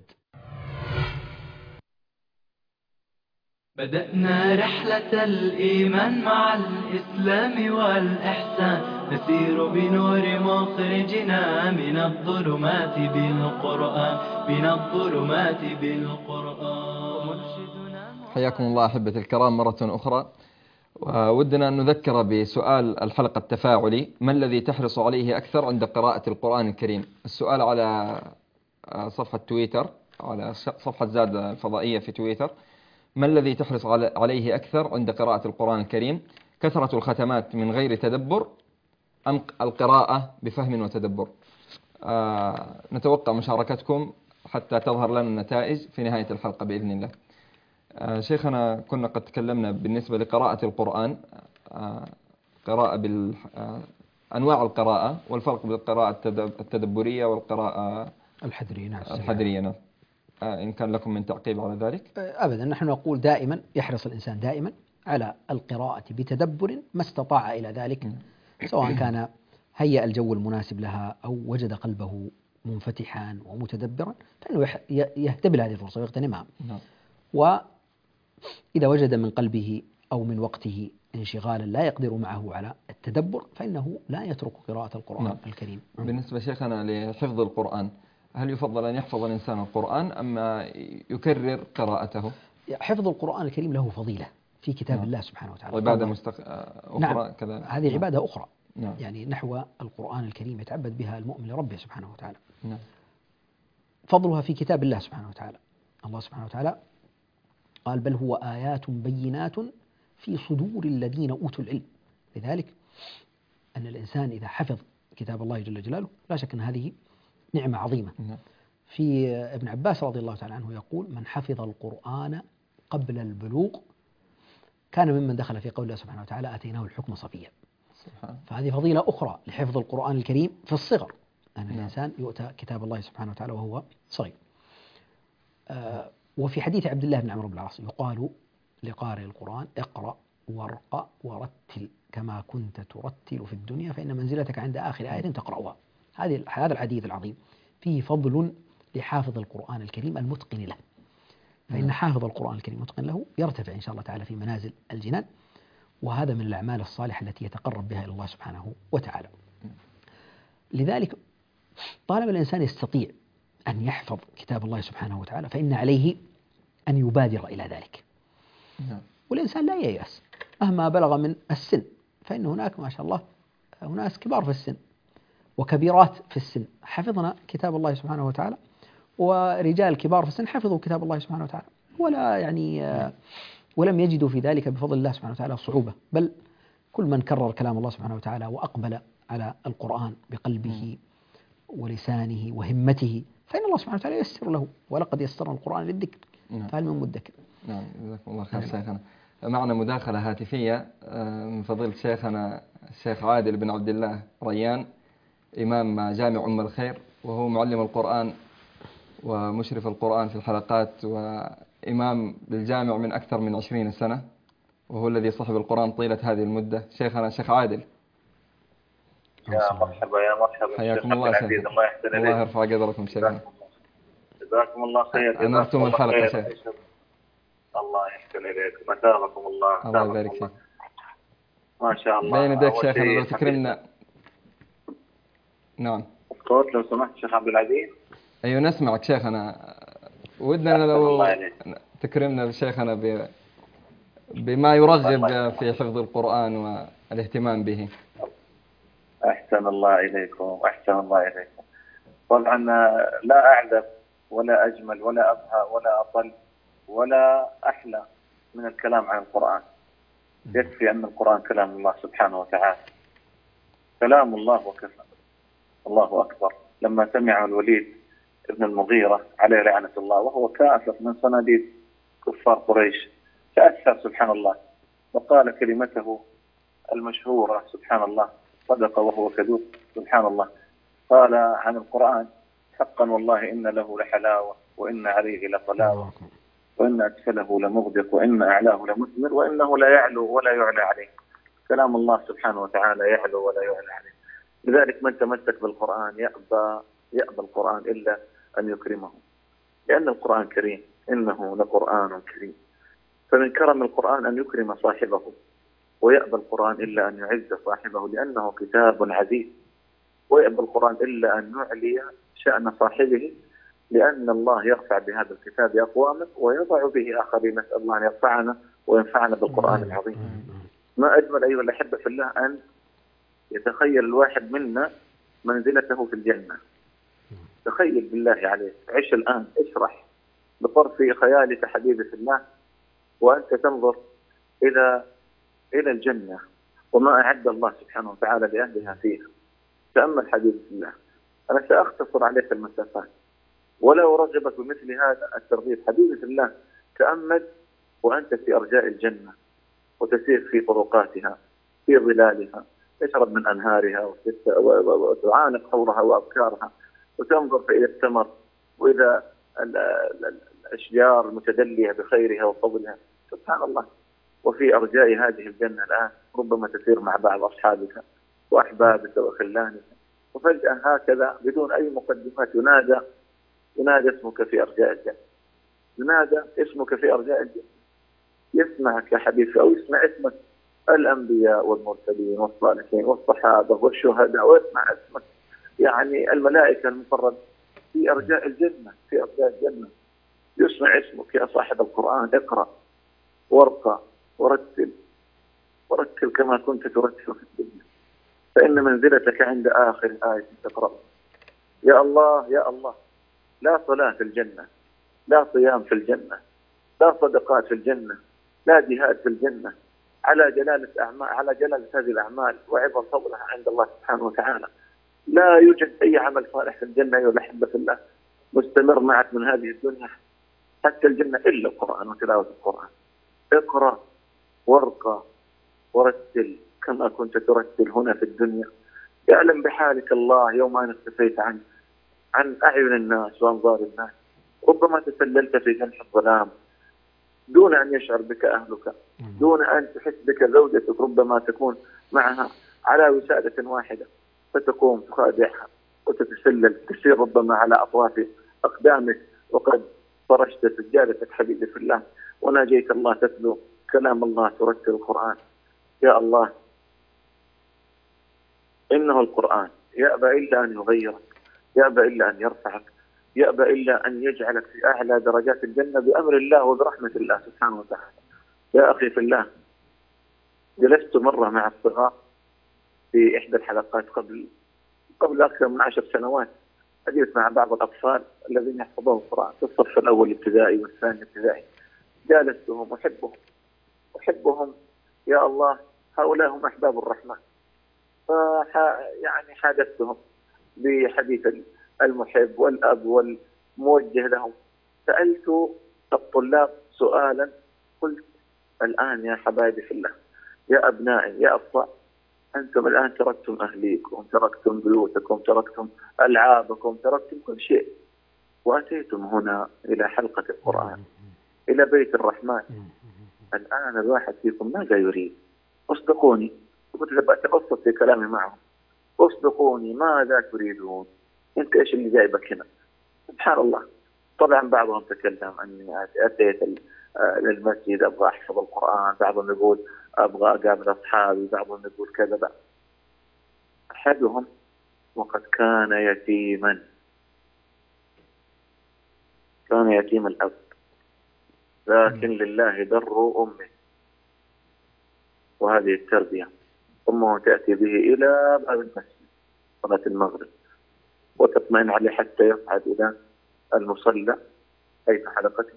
بدأنا رحلة الإيمان مع الإسلام والإحسان، نسير بنور مخرجنا من الظلمات بالقرآن، من الظلمات بالقرآن. حياكم الله أحبة الكرام مرة أخرى. ودنا أن نذكر بسؤال الحلقة التفاعلي: ما الذي تحرص عليه أكثر عند قراءة القرآن الكريم؟ السؤال على صفحة تويتر، على صفحة زاد الفضائية في تويتر: ما الذي تحرص عليه أكثر عند قراءة القرآن الكريم؟ كثرة الختمات من غير تدبر أم القراءة بفهم وتدبر؟ آه نتوقع مشاركتكم حتى تظهر لنا النتائج في نهاية الحلقة بإذن الله. آه شيخنا، كنا قد تكلمنا بالنسبة لقراءة القرآن، آه القراءة بال أنواع القراءة والفرق بين القراءة التدبرية والقراءة الحذرية. نعم الحذرية. نعم. إن كان لكم من تعقيب على ذلك؟ أبدا، نحن نقول دائما يحرص الإنسان دائما على القراءة بتدبر ما استطاع إلى ذلك، سواء كان هيأ الجو المناسب لها أو وجد قلبه منفتحا ومتدبرا، فإنه يهتبل هذه الفرصة ويغتنمها. وإذا وجد من قلبه أو من وقته انشغالا لا يقدر معه على التدبر فإنه لا يترك قراءة القرآن نعم. الكريم. بالنسبة شيخنا لحفظ القرآن، هل يفضل أن يحفظ الإنسان القرآن أم يكرر قراءته؟ حفظ القرآن الكريم له فضيلة في كتاب نعم. الله سبحانه وتعالى، عبادة مستق... أخرى نعم. كذا. هذه نعم. عبادة أخرى نعم. يعني نحو القرآن الكريم يتعبد بها المؤمن لربه سبحانه وتعالى. نعم. فضلها في كتاب الله سبحانه وتعالى. الله سبحانه وتعالى قال بل هو آيات بينات في صدور الذين أوتوا العلم. لذلك أن الإنسان إذا حفظ كتاب الله جل جلاله لا شك أن هذه نعمة عظيمة. نعم. في ابن عباس رضي الله تعالى عنه يقول من حفظ القرآن قبل البلوغ كان ممن دخل في قول الله سبحانه وتعالى آتيناه الحكم صبيا. فهذه فضيلة أخرى لحفظ القرآن الكريم في الصغر، أن نعم. الإنسان يؤتى كتاب الله سبحانه وتعالى وهو صغير. آه وفي حديث عبد الله بن عمرو بن العاص يقال لقارئ القرآن اقرأ وارقى ورتل كما كنت ترتل في الدنيا فإن منزلتك عند آخر آية تقرأها. هذه هذا الحديث العظيم فيه فضل لحافظ القرآن الكريم المتقن له، فإن حافظ القرآن الكريم المتقن له يرتفع إن شاء الله تعالى في منازل الجنان، وهذا من الأعمال الصالحة التي يتقرب بها إلى الله سبحانه وتعالى. لذلك طالما الإنسان يستطيع أن يحفظ كتاب الله سبحانه وتعالى فإن عليه أن يبادر إلى ذلك. والإنسان لا ييأس مهما بلغ من السن، فإن هناك ما شاء الله أناس كبار في السن وكبيرات في السن حفظنا كتاب الله سبحانه وتعالى، ورجال كبار في السن حفظوا كتاب الله سبحانه وتعالى ولا يعني ولم يجدوا في ذلك بفضل الله سبحانه وتعالى صعوبة، بل كل من كرر كلام الله سبحانه وتعالى وأقبل على القرآن بقلبه ولسانه وهمته فإن الله سبحانه وتعالى ييسر له، ولقد يسرنا القرآن للذكر فهل من مدكر. نعم جزاكم الله خير شيخنا. معنا مداخلة هاتفية من فضيلة شيخنا الشيخ عادل بن عبد الله ريان، إمام جامع أم الخير، وهو معلم القرآن ومشرف القرآن في الحلقات، وإمام بالجامع من أكثر من عشرين سنة، وهو الذي صحب القرآن طيلة هذه المدة. شيخنا الشيخ عادل، يا مرحبا يا مرحبا. حياكم الله شيخ. الله يحسن إليك. الله يرفع قدركم شيخنا. جزاكم الله خير. أنرتم الحلقة شيخ. الله يحسن إليك. مثابكم الله. الله يبارك فيك. ما شاء الله. بين يديك شيخنا لو تكرمنا. نعم. الصوت لو سمحت شيخ عبد العزيز. أيوة نسمعك شيخنا. ودنا لو تكرمنا شيخنا ب بما يرغب في حفظ القرآن والاهتمام به. أحسن الله إليكم. أحسن الله إليكم. طبعا لا أعذب ولا أجمل ولا أبهى ولا أطل ولا أحلى من الكلام عن القرآن. يكفي أن القرآن كلام الله سبحانه وتعالى، كلام الله وكفى. الله أكبر. لما سمع الوليد ابن المغيرة عليه لعنة الله وهو كافر من صناديد كفار قريش تأثر سبحان الله وقال كلمته المشهورة سبحان الله صدق وهو كذوب سبحان الله. قال عن القرآن حقا والله إن له لحلاوة وإن عليه لطلاوة وإن أسفله لمغدق وإن أعلاه لمثمر وإنه لا يعلو ولا يعلى عليه. كلام الله سبحانه وتعالى يعلو ولا يعلى عليه. لذلك من تمسك بالقرآن يأبى يأبى القرآن إلا أن يكرمه، لأن القرآن كريم، إنه لقرآن كريم. فمن كرم القرآن أن يكرم صاحبه، ويأبى القرآن إلا أن يعز صاحبه لأنه كتاب عزيز، ويأبى القرآن إلا أن يعلي شأن صاحبه لأن الله يرفع بهذا الكتاب أقواما ويضع به آخرين. نسأل الله أن يرفعنا وينفعنا بالقرآن العظيم. ما أجمل أيها الأحبة في الله أن يتخيل الواحد منا منزلته في الجنة. تخيل بالله عليك، عش الآن، اشرح بطرف خيالك حبيبي في الله وأنت تنظر إلى إلى الجنة وما أعد الله سبحانه وتعالى لأهلها فيها. تأمل حبيبي في الله. أنا سأختصر عليك المسافات ولا أرغبك بمثل هذا الترغيب حبيبي في الله. تأمل وأنت في أرجاء الجنة وتسير في طرقاتها في ظلالها، تشرب من أنهارها وتعانق حورها وأبكارها، وتنظر إلى الثمر وإذا الأشجار المتدلية بخيرها وفضلها. سبحان الله. وفي أرجاء هذه الجنة الآن ربما تسير مع بعض أصحابك وأحبابك وخلانك، وفجأة هكذا بدون أي مقدمات ينادى ينادى اسمك في أرجاء الجنة، ينادى اسمك في أرجاء الجنة، يسمعك يا حبيبي أو يسمع اسمك الأنبياء والمرسلين والصالحين والصحابة والشهداء، ويسمع اسمك يعني الملائكة المقربة في أرجاء الجنة في أرجاء الجنة. يسمع اسمك يا صاحب القرآن، اقرأ وارقى ورتل ورتل كما كنت ترتل في الدنيا، فإن منزلتك عند آخر آية تقرأ. يا الله يا الله، لا صلاة في الجنة، لا صيام في الجنة، لا صدقات في الجنة، لا جهاد في الجنة، على جلالة أعمال على جلالة هذه الأعمال وعظم فضلها عند الله سبحانه وتعالى. لا يوجد أي عمل صالح في الجنة أيها الأحبة في الله مستمر معك من هذه الدنيا حتى الجنة إلا القرآن وتلاوة القرآن. اقرأ وارقى ورتل كما كنت ترتل هنا في الدنيا. يعلم بحالك الله يوم أن اختفيت عن عن أعين الناس وأنظار الناس، ربما تسللت في جنح الظلام دون أن يشعر بك أهلك، دون أن تحس بك زوجتك، ربما تكون معها على وسادة واحدة فتقوم تخادعها وتتسلل، تسير ربما على أطراف أقدامك وقد فرشت سجادتك حبيبي في الله وناجيت الله، تتلو كلام الله، ترتل القرآن. يا الله إنه القرآن يأبى إلا أن يغيرك، يأبى إلا أن يرفعك، يأبى إلا أن يجعلك في أعلى درجات الجنة بأمر الله وبرحمة الله سبحانه وتعالى. يا أخي في الله، جلست مرة مع الصغار في إحدى الحلقات قبل قبل أكثر من عشر سنوات، أجلس مع بعض الأطفال الذين يحفظون القرآن في الصف الأول الابتدائي والثاني الابتدائي. جالستهم أحبهم أحبهم يا الله، هؤلاء هم أحباب الرحمن. ف يعني حادثتهم بحديث المحب والأب والموجه لهم. سألت الطلاب سؤالا، قلت الآن يا حبايبي في الله، يا أبنائي يا أطفال، أنتم الآن تركتم أهليكم، تركتم بيوتكم، تركتم ألعابكم، تركتم كل شيء، وأتيتم هنا إلى حلقة القرآن، إلى بيت الرحمن. الآن الواحد فيكم ماذا يريد؟ أصدقوني. قلت أتبسط في كلامي معهم، أصدقوني ماذا تريدون؟ أنت إيش اللي جايبك هنا؟ سبحان الله. طبعا بعضهم تكلم أني أتيت للمسجد أبغى أحفظ القرآن، بعضهم يقول أبغى أقابل أصحابي، بعضهم يقول كذا بقى. أحدهم وقد كان يتيما، كان يتيم الأب، لكن لله در أمه، وهذه التربية. أمه تأتي به إلى باب المسجد صلاة المغرب وتطمئن عليه حتى يصعد إلى المصلى أي في حلقته،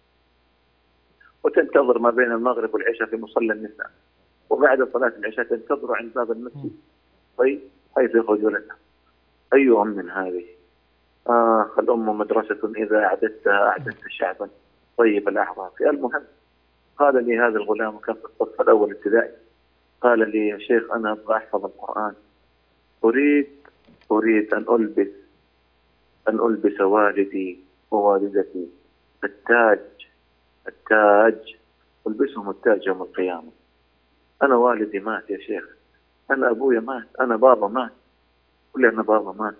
وتنتظر ما بين المغرب والعشاء في مصلى النساء، وبعد صلاة العشاء تنتظر عند باب المسجد طيب حيث يخرج ولدها. أي أم من هذه؟ آه الأم مدرسة إذا أعددتها أعددت شعبا طيب الأعراف. المهم قال لي هذا الغلام كان في الصف الأول ابتدائي، قال لي يا شيخ أنا أبغى أحفظ القرآن، أريد أريد أن ألبس أن ألبس والدي ووالدتي التاج التاج ألبسهم التاج يوم القيامة. أنا والدي مات يا شيخ، أنا أبويا مات، أنا بابا مات، قل لي أنا بابا مات.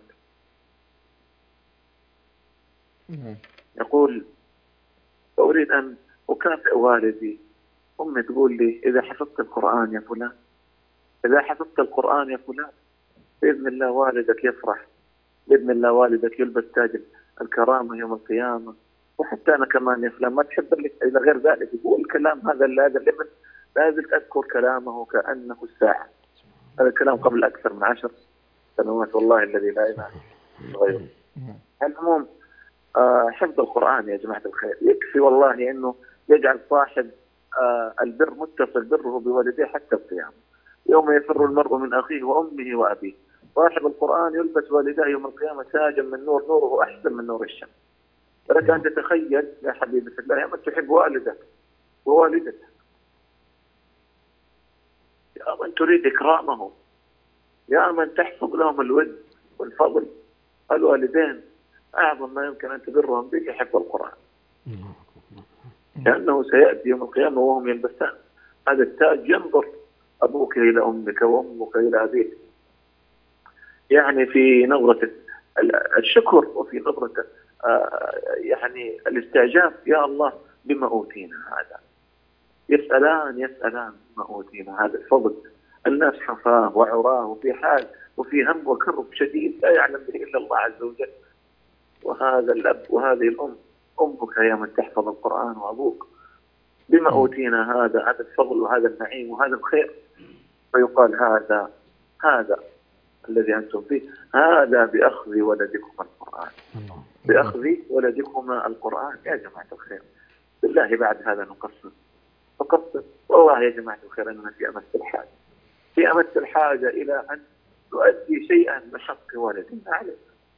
يقول أريد أن أكافئ والدي. أمي تقول لي إذا حفظت القرآن يا فلان، إذا حفظت القرآن يا فلان بإذن الله والدك يفرح، بإذن الله والدك يلبس تاج الكرامة يوم القيامة، وحتى أنا كمان يا فلان ما تحب لك إلى غير ذلك. يقول الكلام هذا لا لمن لا زلت أذكر كلامه كأنه الساعة. هذا الكلام قبل أكثر من عشر سنوات والله الذي لا إله إلا غيره. المهم آه حفظ القرآن يا جماعة الخير يكفي والله أنه يجعل صاحب آه البر متصل بره بوالديه حتى القيامة، يوم يفر المرء من أخيه وأمه وأبيه. صاحب القرآن يلبس والديه يوم القيامة تاجا من نور، نوره أحسن من نور الشمس. لك أن تتخيل يا حبيبي في الله يا من تحب والدك ووالدتك يا من تريد إكرامهم، يا من تحفظ لهم الود والفضل. الوالدين أعظم ما يمكن أن تبرهم به حفظ القرآن، لأنه سيأتي يوم القيامة وهم يلبسان هذا التاج، ينظر أبوك إلى أمك وأمك إلى أبيك، يعني في نظرة الشكر وفي نظرة يعني الاستعجاب، يا الله بما أوتينا هذا. يسألان يسألان بما أوتينا هذا الفضل. الناس حفاه وعراه وفي حال وفي هم وكرب شديد لا يعلم به إلا الله عز وجل. وهذا الأب وهذه الأم، أمك يا من تحفظ القرآن وأبوك بما أوتينا هذا هذا الفضل وهذا النعيم وهذا الخير. فيقال هذا هذا الذي أنتم فيه، هذا بأخذ ولدكم القرآن، بأخذ ولدكما القرآن. يا جماعة الخير بالله بعد هذا نقصر نقصر والله يا جماعة الخير أننا في أمس الحاجة في أمس الحاجة إلى أن نؤدي شيئا من حق والدنا علينا،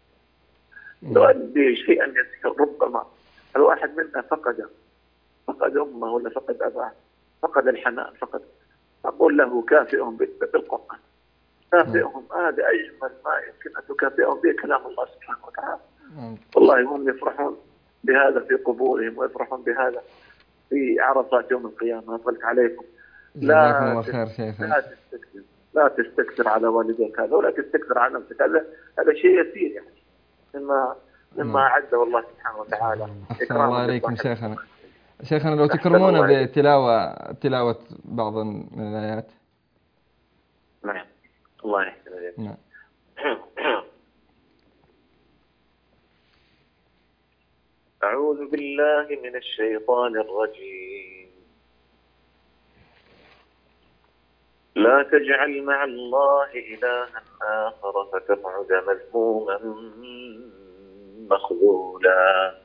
نؤدي شيئا يسير. ربما الواحد منا فقد فقد أمه ولا فقد أباه، فقد الحنان، فقد أقول له كافئهم بالقرآن، كافئهم. هذا أجمل ما يمكن أن تكافئهم به كلام الله سبحانه وتعالى. والله هم يفرحون بهذا في قبورهم ويفرحون بهذا في عرفات يوم القيامة. أطلق عليكم لا خير شيخ. لا تستكثر لا تستكثر على والديك هذا، ولا تستكثر على نفسك. هذا هذا شيء يسير يعني مما مما أعده الله سبحانه وتعالى. أحسن الله عليكم شيخنا. شيخنا لو تكرمونا بتلاوة تلاوة بعض من الآيات. نعم الله يحسن إليك. نعم. أعوذ بالله من الشيطان الرجيم. لا تجعل مع الله إلها آخر فتقعد مذموما مخذولا.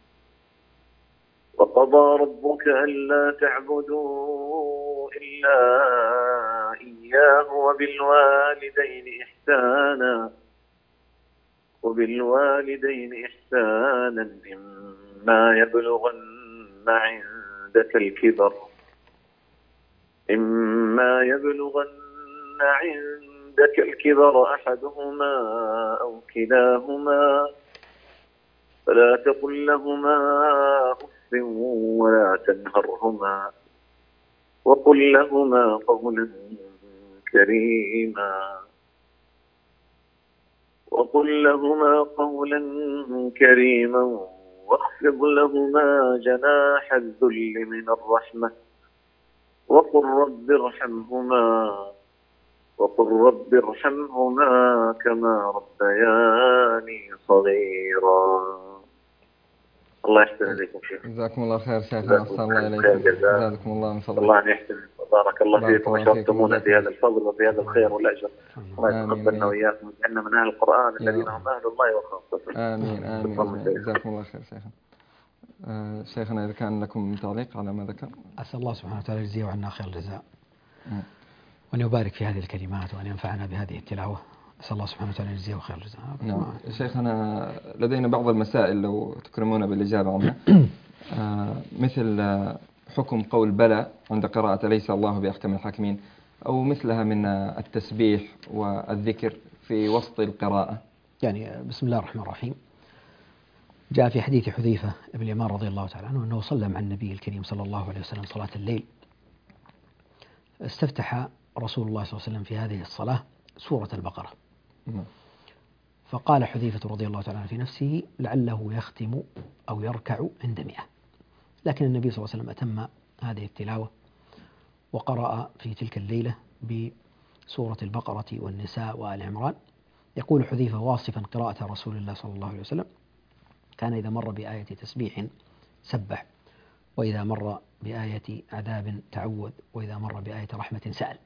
وقضى ربك ألا تعبدوا إلا إياه وبالوالدين إحسانا وبالوالدين إحسانا إما يبلغن عندك الكبر إما يبلغن عندك الكبر أحدهما أو كلاهما فلا تقل لهما أف ولا تنهرهما وقل لهما قولا كريما وقل لهما قولا كريما واخفض لهما جناح الذل من الرحمة وقل رب ارحمهما وقل رب ارحمهما كما ربياني صغيرا. الله يحسن إليكم شيخ. جزاكم الله خير شيخنا. أحسن الله إليكم. جزاكم الله من فضلك. الله يحسن. بارك الله فيكم وشرفتمونا في هذا الفضل وفي هذا الخير والأجر. الله يتقبلنا وإياكم ويجعلنا من أهل القرآن الذين هم أهل الله وخاصته. آمين آمين. جزاكم الله خير شيخنا. آه شيخنا إذا كان لكم تعليق على ما ذكر. أسأل الله سبحانه وتعالى يجزيه عنا خير الجزاء وأن يبارك في هذه الكلمات وأن ينفعنا بهذه التلاوة. أسأل الله سبحانه وتعالى يجزيه خير الجزاء. نعم شيخنا لدينا بعض المسائل لو تكرمونا بالإجابة عنها. آه مثل حكم قول بلى عند قراءة أليس الله بأحكم الحاكمين، أو مثلها من التسبيح والذكر في وسط القراءة. يعني بسم الله الرحمن الرحيم. جاء في حديث حذيفة بن اليمان رضي الله تعالى عنه أنه صلى مع النبي الكريم صلى الله عليه وسلم صلاة الليل، استفتح رسول الله صلى الله عليه وسلم في هذه الصلاة سورة البقرة. فقال حذيفة رضي الله تعالى عنه في نفسه لعله يختم أو يركع عند مئة، لكن النبي صلى الله عليه وسلم أتم هذه التلاوة وقرأ في تلك الليلة بسورة البقرة والنساء وآل عمران. يقول حذيفة واصفا قراءة رسول الله صلى الله عليه وسلم: كان إذا مر بآية تسبيح سبح، وإذا مر بآية عذاب تعوذ، وإذا مر بآية رحمة سأل.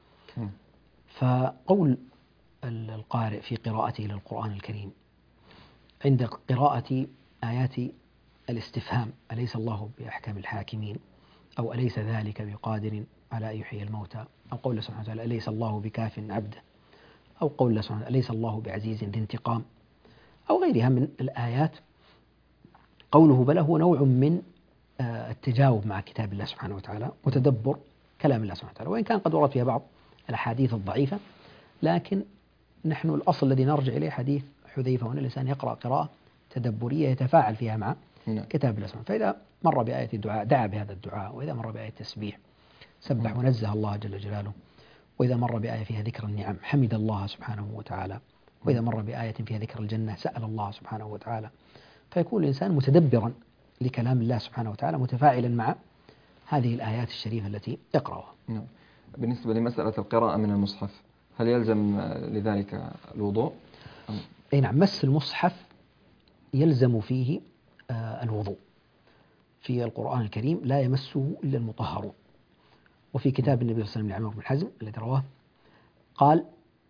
فقول القارئ في قراءته للقرآن الكريم عند قراءة آيات الاستفهام أليس الله بأحكم الحاكمين، أو أليس ذلك بقادر على أن يحيي الموتى، أو قول سبحانه وتعالى أليس الله بكاف عبده، أو قول سبحانه وتعالى أليس الله بعزيز ذي انتقام، أو غيرها من الآيات، قوله بلى هو نوع من التجاوب مع كتاب الله سبحانه وتعالى وتدبر كلام الله سبحانه وتعالى، وإن كان قد ورد فيها بعض الأحاديث الضعيفة، لكن نحن الأصل الذي نرجع إليه حديث حذيفة، وأن الإنسان يقرأ قراءة تدبرية يتفاعل فيها مع كتاب الله سبحانه. فإذا مر بآية الدعاء دعا بهذا الدعاء، وإذا مر بآية التسبيح سبح ونزه الله جل جلاله، وإذا مر بآية فيها ذكر النعم حمد الله سبحانه وتعالى، وإذا مر بآية فيها ذكر الجنة سأل الله سبحانه وتعالى. فيكون الإنسان متدبرا لكلام الله سبحانه وتعالى، متفاعلا مع هذه الآيات الشريفة التي يقرأها. بالنسبة لمسألة القراءة من المصحف، هل يلزم لذلك الوضوء؟ أي نعم، مس المصحف يلزم فيه آه الوضوء. في القرآن الكريم لا يمسه إلا المطهرون. وفي كتاب النبي صلى الله عليه وسلم لعمر بن حزم الذي رواه قال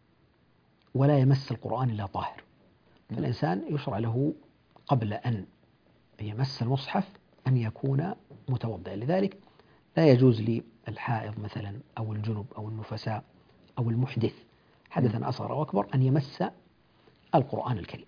ولا يمس القرآن إلا طاهر. فالإنسان يشرع له قبل أن يمس المصحف أن يكون متوضئا. لذلك لا يجوز للحائض مثلا أو الجنب أو النفساء أو المحدث حدثا أصغر أو أكبر أن يمس القرآن الكريم.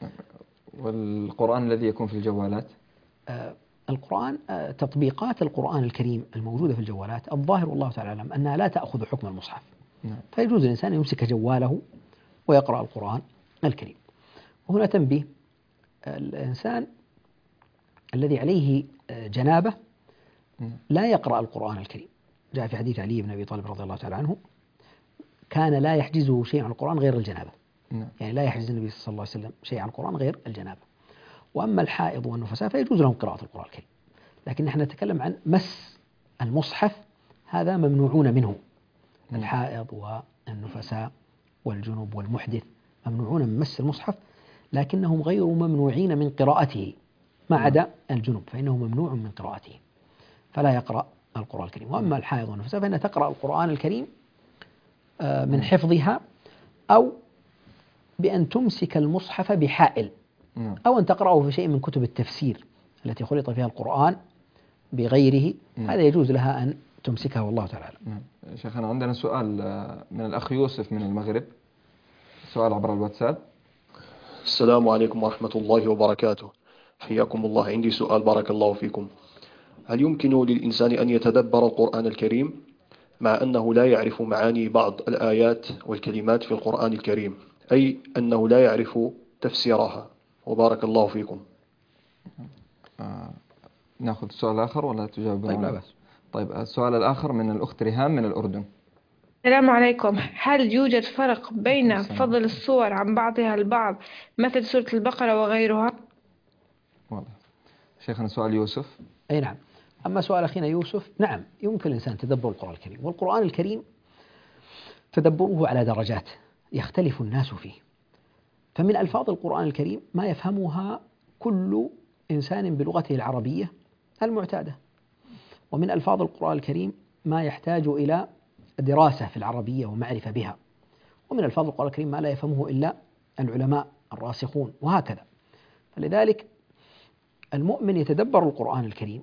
والقرآن الذي يكون في الجوالات؟ آه القرآن آه تطبيقات القرآن الكريم الموجودة في الجوالات الظاهر والله تعالى أعلم أنها لا تأخذ حكم المصحف. نعم. فيجوز الإنسان أن يمسك جواله ويقرأ القرآن الكريم. وهنا تنبيه، الإنسان الذي عليه جنابة لا يقرأ القرآن الكريم. جاء في حديث علي بن أبي طالب رضي الله تعالى عنه كان لا يحجزه شيء عن القرآن غير الجنابة. يعني لا يحجز النبي صلى الله عليه وسلم شيء عن القرآن غير الجنابة. وأما الحائض والنفساء فيجوز لهم قراءة القرآن الكريم. لكن نحن نتكلم عن مس المصحف، هذا ممنوعون منه. الحائض والنفساء والجنوب والمحدث ممنوعون من مس المصحف، لكنهم غير ممنوعين من قراءته ما عدا الجنوب، فإنه ممنوع من قراءته فلا يقرأ القرآن الكريم. وأما الحائض والنفساء فإنها تقرأ القرآن الكريم من حفظها أو بأن تمسك المصحف بحائل أو أن تقرأه في شيء من كتب التفسير التي خلط فيها القرآن بغيره. هذا يجوز لها أن تمسكها والله تعالى. شيخنا عندنا سؤال من الأخ يوسف من المغرب، سؤال عبر الواتساب. السلام عليكم ورحمة الله وبركاته، حياكم الله. عندي سؤال بارك الله فيكم. هل يمكن للإنسان أن يتدبر القرآن الكريم مع أنه لا يعرف معاني بعض الآيات والكلمات في القرآن الكريم، أي أنه لا يعرف تفسيرها؟ وبارك الله فيكم. آه نأخذ السؤال الآخر ولا تجاوبون؟ طيب لا بأس. طيب السؤال الآخر من الأخت ريهام من الأردن. السلام عليكم. هل يوجد فرق بين فضل السور عن بعضها البعض مثل سورة البقرة وغيرها؟ واضح. شيخنا سؤال يوسف. أي نعم. أما سؤال أخينا يوسف، نعم يمكن الإنسان تدبر القرآن الكريم. والقرآن الكريم تدبره على درجات يختلف الناس فيه. فمن ألفاظ القرآن الكريم ما يفهمها كل إنسان بلغته العربية المعتادة، ومن ألفاظ القرآن الكريم ما يحتاج إلى دراسة في العربية ومعرفة بها، ومن ألفاظ القرآن الكريم ما لا يفهمه إلا العلماء الراسخون، وهكذا. فلذلك المؤمن يتدبر القرآن الكريم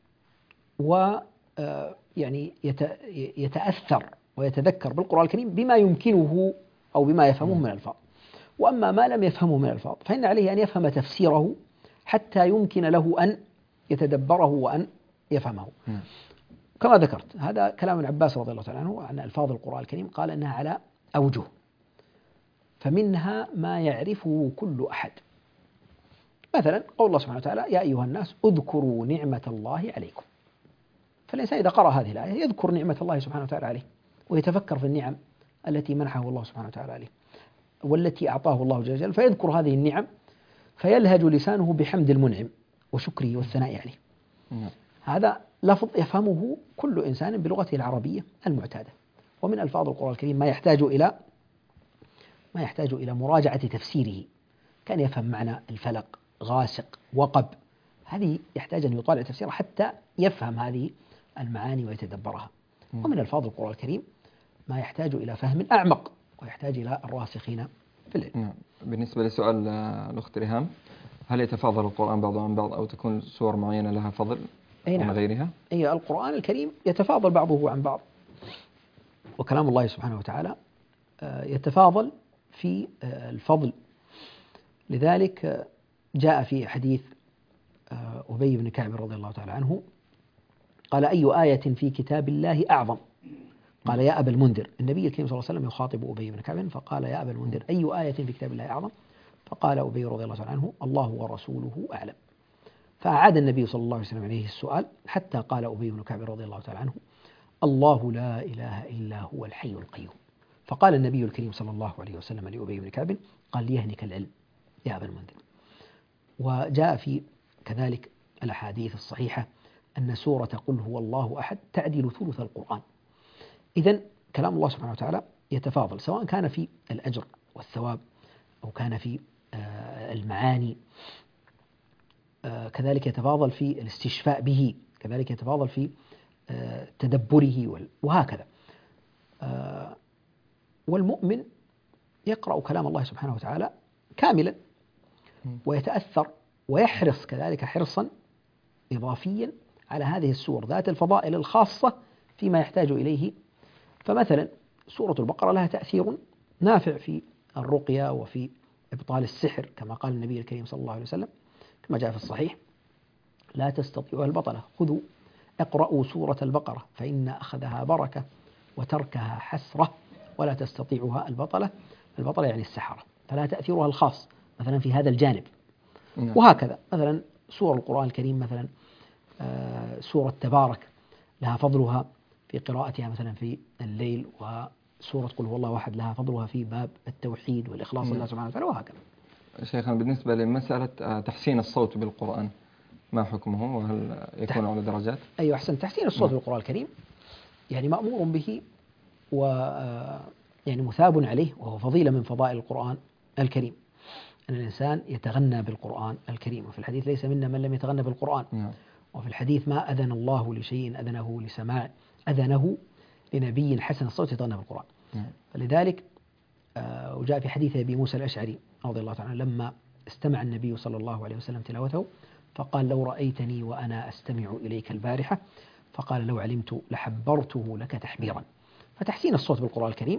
و يعني يتأثر ويتذكر بالقرآن الكريم بما يمكنه أو بما يفهمه من الألفاظ. وأما ما لم يفهمه من الألفاظ فإن عليه أن يفهم تفسيره حتى يمكن له أن يتدبره وأن يفهمه. كما ذكرت هذا كلام ابن عباس رضي الله تعالى عنه عن ألفاظ القرآن الكريم، قال أنها على أوجه، فمنها ما يعرفه كل أحد. مثلا قول الله سبحانه وتعالى يا أيها الناس اذكروا نعمة الله عليكم. فالإنسان إذا قرأ هذه الآية يذكر نعمة الله سبحانه وتعالى عليه، ويتفكر في النعم التي منحه الله سبحانه وتعالى عليه والتي أعطاه الله جل جلاله، فيذكر هذه النعم فيلهج لسانه بحمد المنعم وشكره والثناء عليه. هذا لفظ يفهمه كل إنسان بلغته العربية المعتادة. ومن ألفاظ القرآن الكريم ما يحتاج إلى ما يحتاج إلى مراجعة تفسيره، كان يفهم معنى الفلق، غاسق، وقب، هذه يحتاج أن يطالع تفسيرها حتى يفهم هذه المعاني ويتدبرها. ومن ألفاظ القرآن الكريم ما يحتاج إلى فهم أعمق ويحتاج إلى الراسخين في العلم. بالنسبة لسؤال الأخت ريهام، هل يتفاضل القرآن بعضه عن بعض أو تكون سور معينة لها فضل عن غيرها؟ أي القرآن الكريم يتفاضل بعضه عن بعض، وكلام الله سبحانه وتعالى يتفاضل في الفضل. لذلك جاء في حديث أبي بن كعب رضي الله تعالى عنه قال أي آية في كتاب الله أعظم؟ قال يا أبا المنذر. النبي الكريم صلى الله عليه وسلم يخاطب أبي بن كعب فقال يا أبا المنذر أي آية في كتاب الله أعظم؟ فقال أبي رضي الله تعالى عنه الله ورسوله أعلم. فأعاد النبي صلى الله عليه وسلم عليه السؤال حتى قال أبي بن كعب رضي الله تعالى عنه الله لا إله إلا هو الحي القيوم. فقال النبي الكريم صلى الله عليه وسلم لأبي بن كعب قال ليهنك العلم يا أبا المنذر. وجاء في كذلك الأحاديث الصحيحة أن سورة قل هو الله أحد تعدل ثلث القرآن. إذن كلام الله سبحانه وتعالى يتفاضل سواء كان في الأجر والثواب أو كان في المعاني، كذلك يتفاضل في الاستشفاء به، كذلك يتفاضل في تدبره وهكذا. والمؤمن يقرأ كلام الله سبحانه وتعالى كاملا ويتأثر ويحرص كذلك حرصا إضافيا على هذه السور ذات الفضائل الخاصة فيما يحتاج إليه. فمثلا سورة البقرة لها تأثير نافع في الرقية وفي إبطال السحر كما قال النبي الكريم صلى الله عليه وسلم كما جاء في الصحيح لا تستطيعها البطلة خذوا اقرأوا سورة البقرة فإن أخذها بركة وتركها حسرة ولا تستطيعها البطلة. البطلة يعني السحرة، فلا تأثيرها الخاص مثلا في هذا الجانب. وهكذا مثلا سور القرآن الكريم مثلا سورة تبارك لها فضلها في قراءتها مثلا في الليل، وسورة قل هو الله أحد لها فضلها في باب التوحيد والإخلاص لله سبحانه وتعالى وهكذا. شيخنا بالنسبة لمسألة تحسين الصوت بالقرآن ما حكمه وهل يكون على درجات؟ أيوة أحسن. تحسين الصوت بالقرآن الكريم يعني مأمور به و يعني مثاب عليه وهو فضيلة من فضائل القرآن الكريم أن الإنسان يتغنى بالقرآن الكريم. وفي الحديث ليس منا من لم يتغنى بالقرآن. نعم. وفي الحديث ما أذن الله لشيء أذنه لسماع أذنه لنبي حسن الصوت يتغنى بالقرآن. نعم. فلذلك آه وجاء في حديث أبي موسى الأشعري رضي الله تعالى لما استمع النبي صلى الله عليه وسلم تلاوته فقال لو رأيتني وأنا أستمع إليك البارحة فقال لو علمت لحبرته لك تحبيرا. فتحسين الصوت بالقرآن الكريم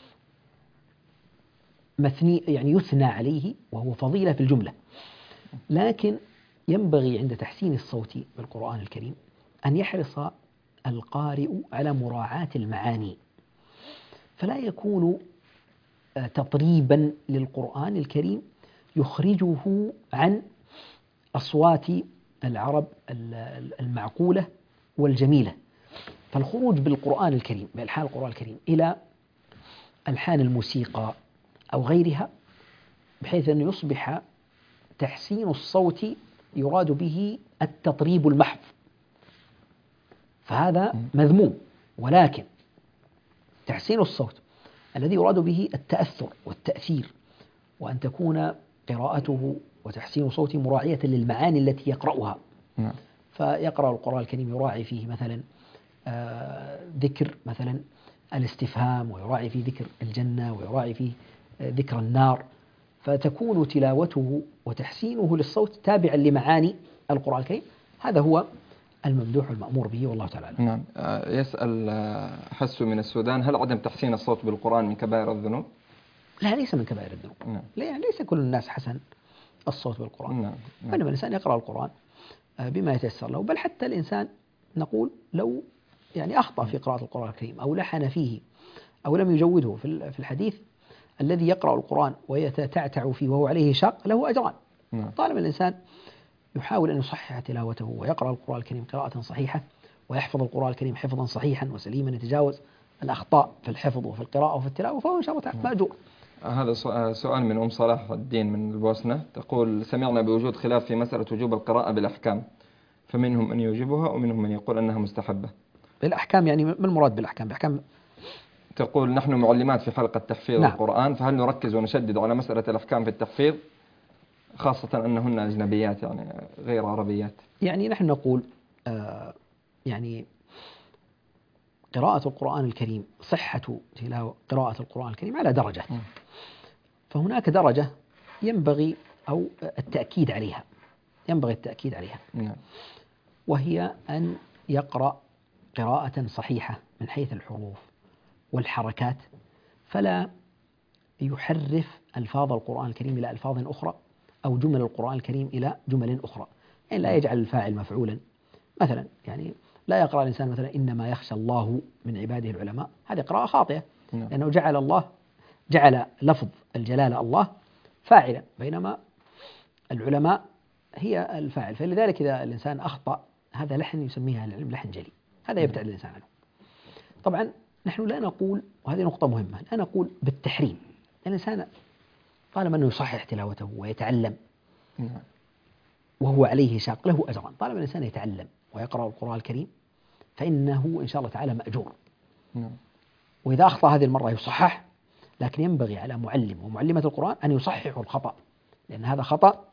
مثني يعني يثنى عليه وهو فضيلة في الجملة، لكن ينبغي عند تحسين الصوت بالقرآن الكريم أن يحرص القارئ على مراعاة المعاني، فلا يكون تطريبا للقرآن الكريم يخرجه عن أصوات العرب المعقولة والجميلة. فالخروج بالقرآن الكريم بألحان القرآن الكريم إلى ألحان الموسيقى أو غيرها بحيث أن يصبح تحسين الصوت يراد به التطريب المحض فهذا مذموم. ولكن تحسين الصوت الذي يراد به التأثر والتأثير وأن تكون قراءته وتحسين صوته مراعية للمعاني التي يقرأها. نعم. فيقرأ القرآن الكريم يراعي فيه مثلا آه ذكر مثلا الاستفهام ويراعي فيه ذكر الجنة ويراعي فيه آه ذكر النار، فتكون تلاوته وتحسينه للصوت تابعا لمعاني القرآن الكريم. هذا هو الممدوح المأمور به والله تعالى. نعم. يسأل حسو من السودان هل عدم تحسين الصوت بالقرآن من كبائر الذنوب؟ لا ليس من كبائر الذنوب. نعم. لا ليس كل الناس حسن الصوت بالقرآن. نعم. نعم. وإنما الإنسان يقرأ القرآن بما يتيسر له، بل حتى الإنسان نقول لو يعني أخطأ في قراءة القرآن الكريم أو لحن فيه أو لم يجوده في الحديث الذي يقرأ القرآن ويتتعتع فيه وهو عليه شاق له أجران. نعم. طالما الإنسان يحاول أن يصحح تلاوته ويقرأ القرآن الكريم قراءة صحيحة ويحفظ القرآن الكريم حفظا صحيحا وسليما يتجاوز الأخطاء في الحفظ وفي القراءة وفي التلاوة فهو إن شاء الله مأجور. هذا سؤال من أم صلاح الدين من البوسنة تقول سمعنا بوجود خلاف في مسألة وجوب القراءة بالأحكام فمنهم من يوجبها ومنهم من يقول أنها مستحبة. بالأحكام يعني ما المراد بالأحكام؟ بأحكام تقول نحن معلمات في حلقة تحفيظ نعم. القرآن فهل نركز ونشدد على مسألة الأحكام في التحفيظ خاصة أنهن أجنبيات يعني غير عربيات؟ يعني نحن نقول آه يعني قراءة القرآن الكريم صحة تلاوة قراءة القرآن الكريم على درجة، فهناك درجة ينبغي أو التأكيد عليها ينبغي التأكيد عليها نعم. وهي أن يقرأ قراءة صحيحة من حيث الحروف والحركات فلا يحرف ألفاظ القرآن الكريم إلى ألفاظ أخرى أو جمل القرآن الكريم إلى جمل أخرى، يعني لا يجعل الفاعل مفعولا مثلا، يعني لا يقرأ الإنسان مثلا إنما يخشى الله من عباده العلماء، هذه قراءة خاطئة، نعم. لأنه جعل الله جعل لفظ الجلالة الله فاعلا، بينما العلماء هي الفاعل. فلذلك إذا الإنسان أخطأ هذا لحن يسميه العلم لحن جلي، هذا يبتعد الإنسان عنه. طبعا نحن لا نقول، وهذه نقطة مهمة، لا نقول بالتحريم. الإنسان طالما أنه يصحح تلاوته ويتعلم وهو عليه شاق له أجران، طالما الإنسان يتعلم ويقرأ القرآن الكريم فإنه إن شاء الله تعالى مأجور. وإذا أخطأ هذه المرة يصحح، لكن ينبغي على معلم ومعلمة القرآن أن يصححوا الخطأ، لأن هذا خطأ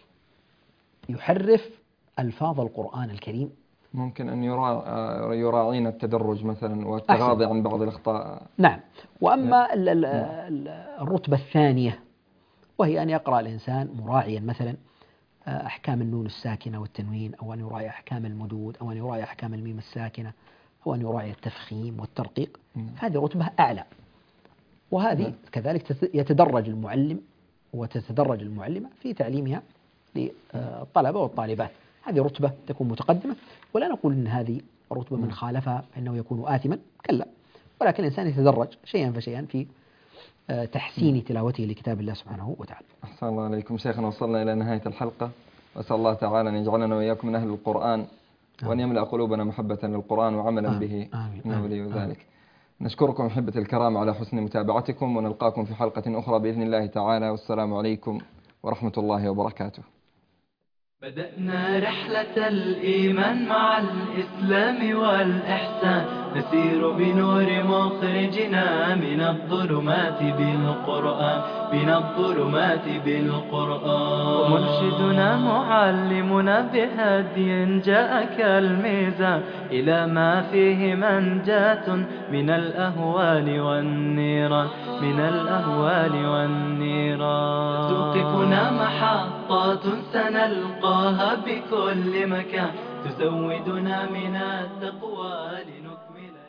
يحرف ألفاظ القرآن الكريم. ممكن أن يراعين التدرج مثلا والتغاضي عن بعض الأخطاء. نعم. وأما الرتبة الثانية وهي أن يقرأ الإنسان مراعيا مثلا أحكام النون الساكنة والتنوين، أو أن يراعي أحكام المدود، أو أن يراعي أحكام الميم الساكنة، أو أن يراعي التفخيم والترقيق، هذه رتبة أعلى. وهذه كذلك يتدرج المعلم وتتدرج المعلمة في تعليمها للطلبة والطالبات، هذه رتبة تكون متقدمة. ولا نقول أن هذه رتبة من خالفها فإنه يكون آثما، كلا، ولكن الإنسان يتدرج شيئا فشيئا في تحسين تلاوته لكتاب الله سبحانه وتعالى. أحسن الله عليكم شيخنا، وصلنا إلى نهاية الحلقة، وأسأل الله تعالى أن يجعلنا وإياكم من أهل القرآن، وأن يملأ قلوبنا محبة للقرآن وعملا به، إنه ولي ذلك. نشكركم أحبة الكرام على حسن متابعتكم، ونلقاكم في حلقة أخرى بإذن الله تعالى، والسلام عليكم ورحمة الله وبركاته. بدأنا رحلة الإيمان مع الإسلام والإحسان، نسير بنور مخرجنا من الظلمات بالقرآن، من الظلمات بالقرآن. ومرشدنا معلمنا بهدي جاء كالميزان، إلى ما فيه منجاة من الأهوال والنيران، من الأهوال والنيران. توقفنا محطات سنلقاها بكل مكان، تزودنا من التقوى لنكمل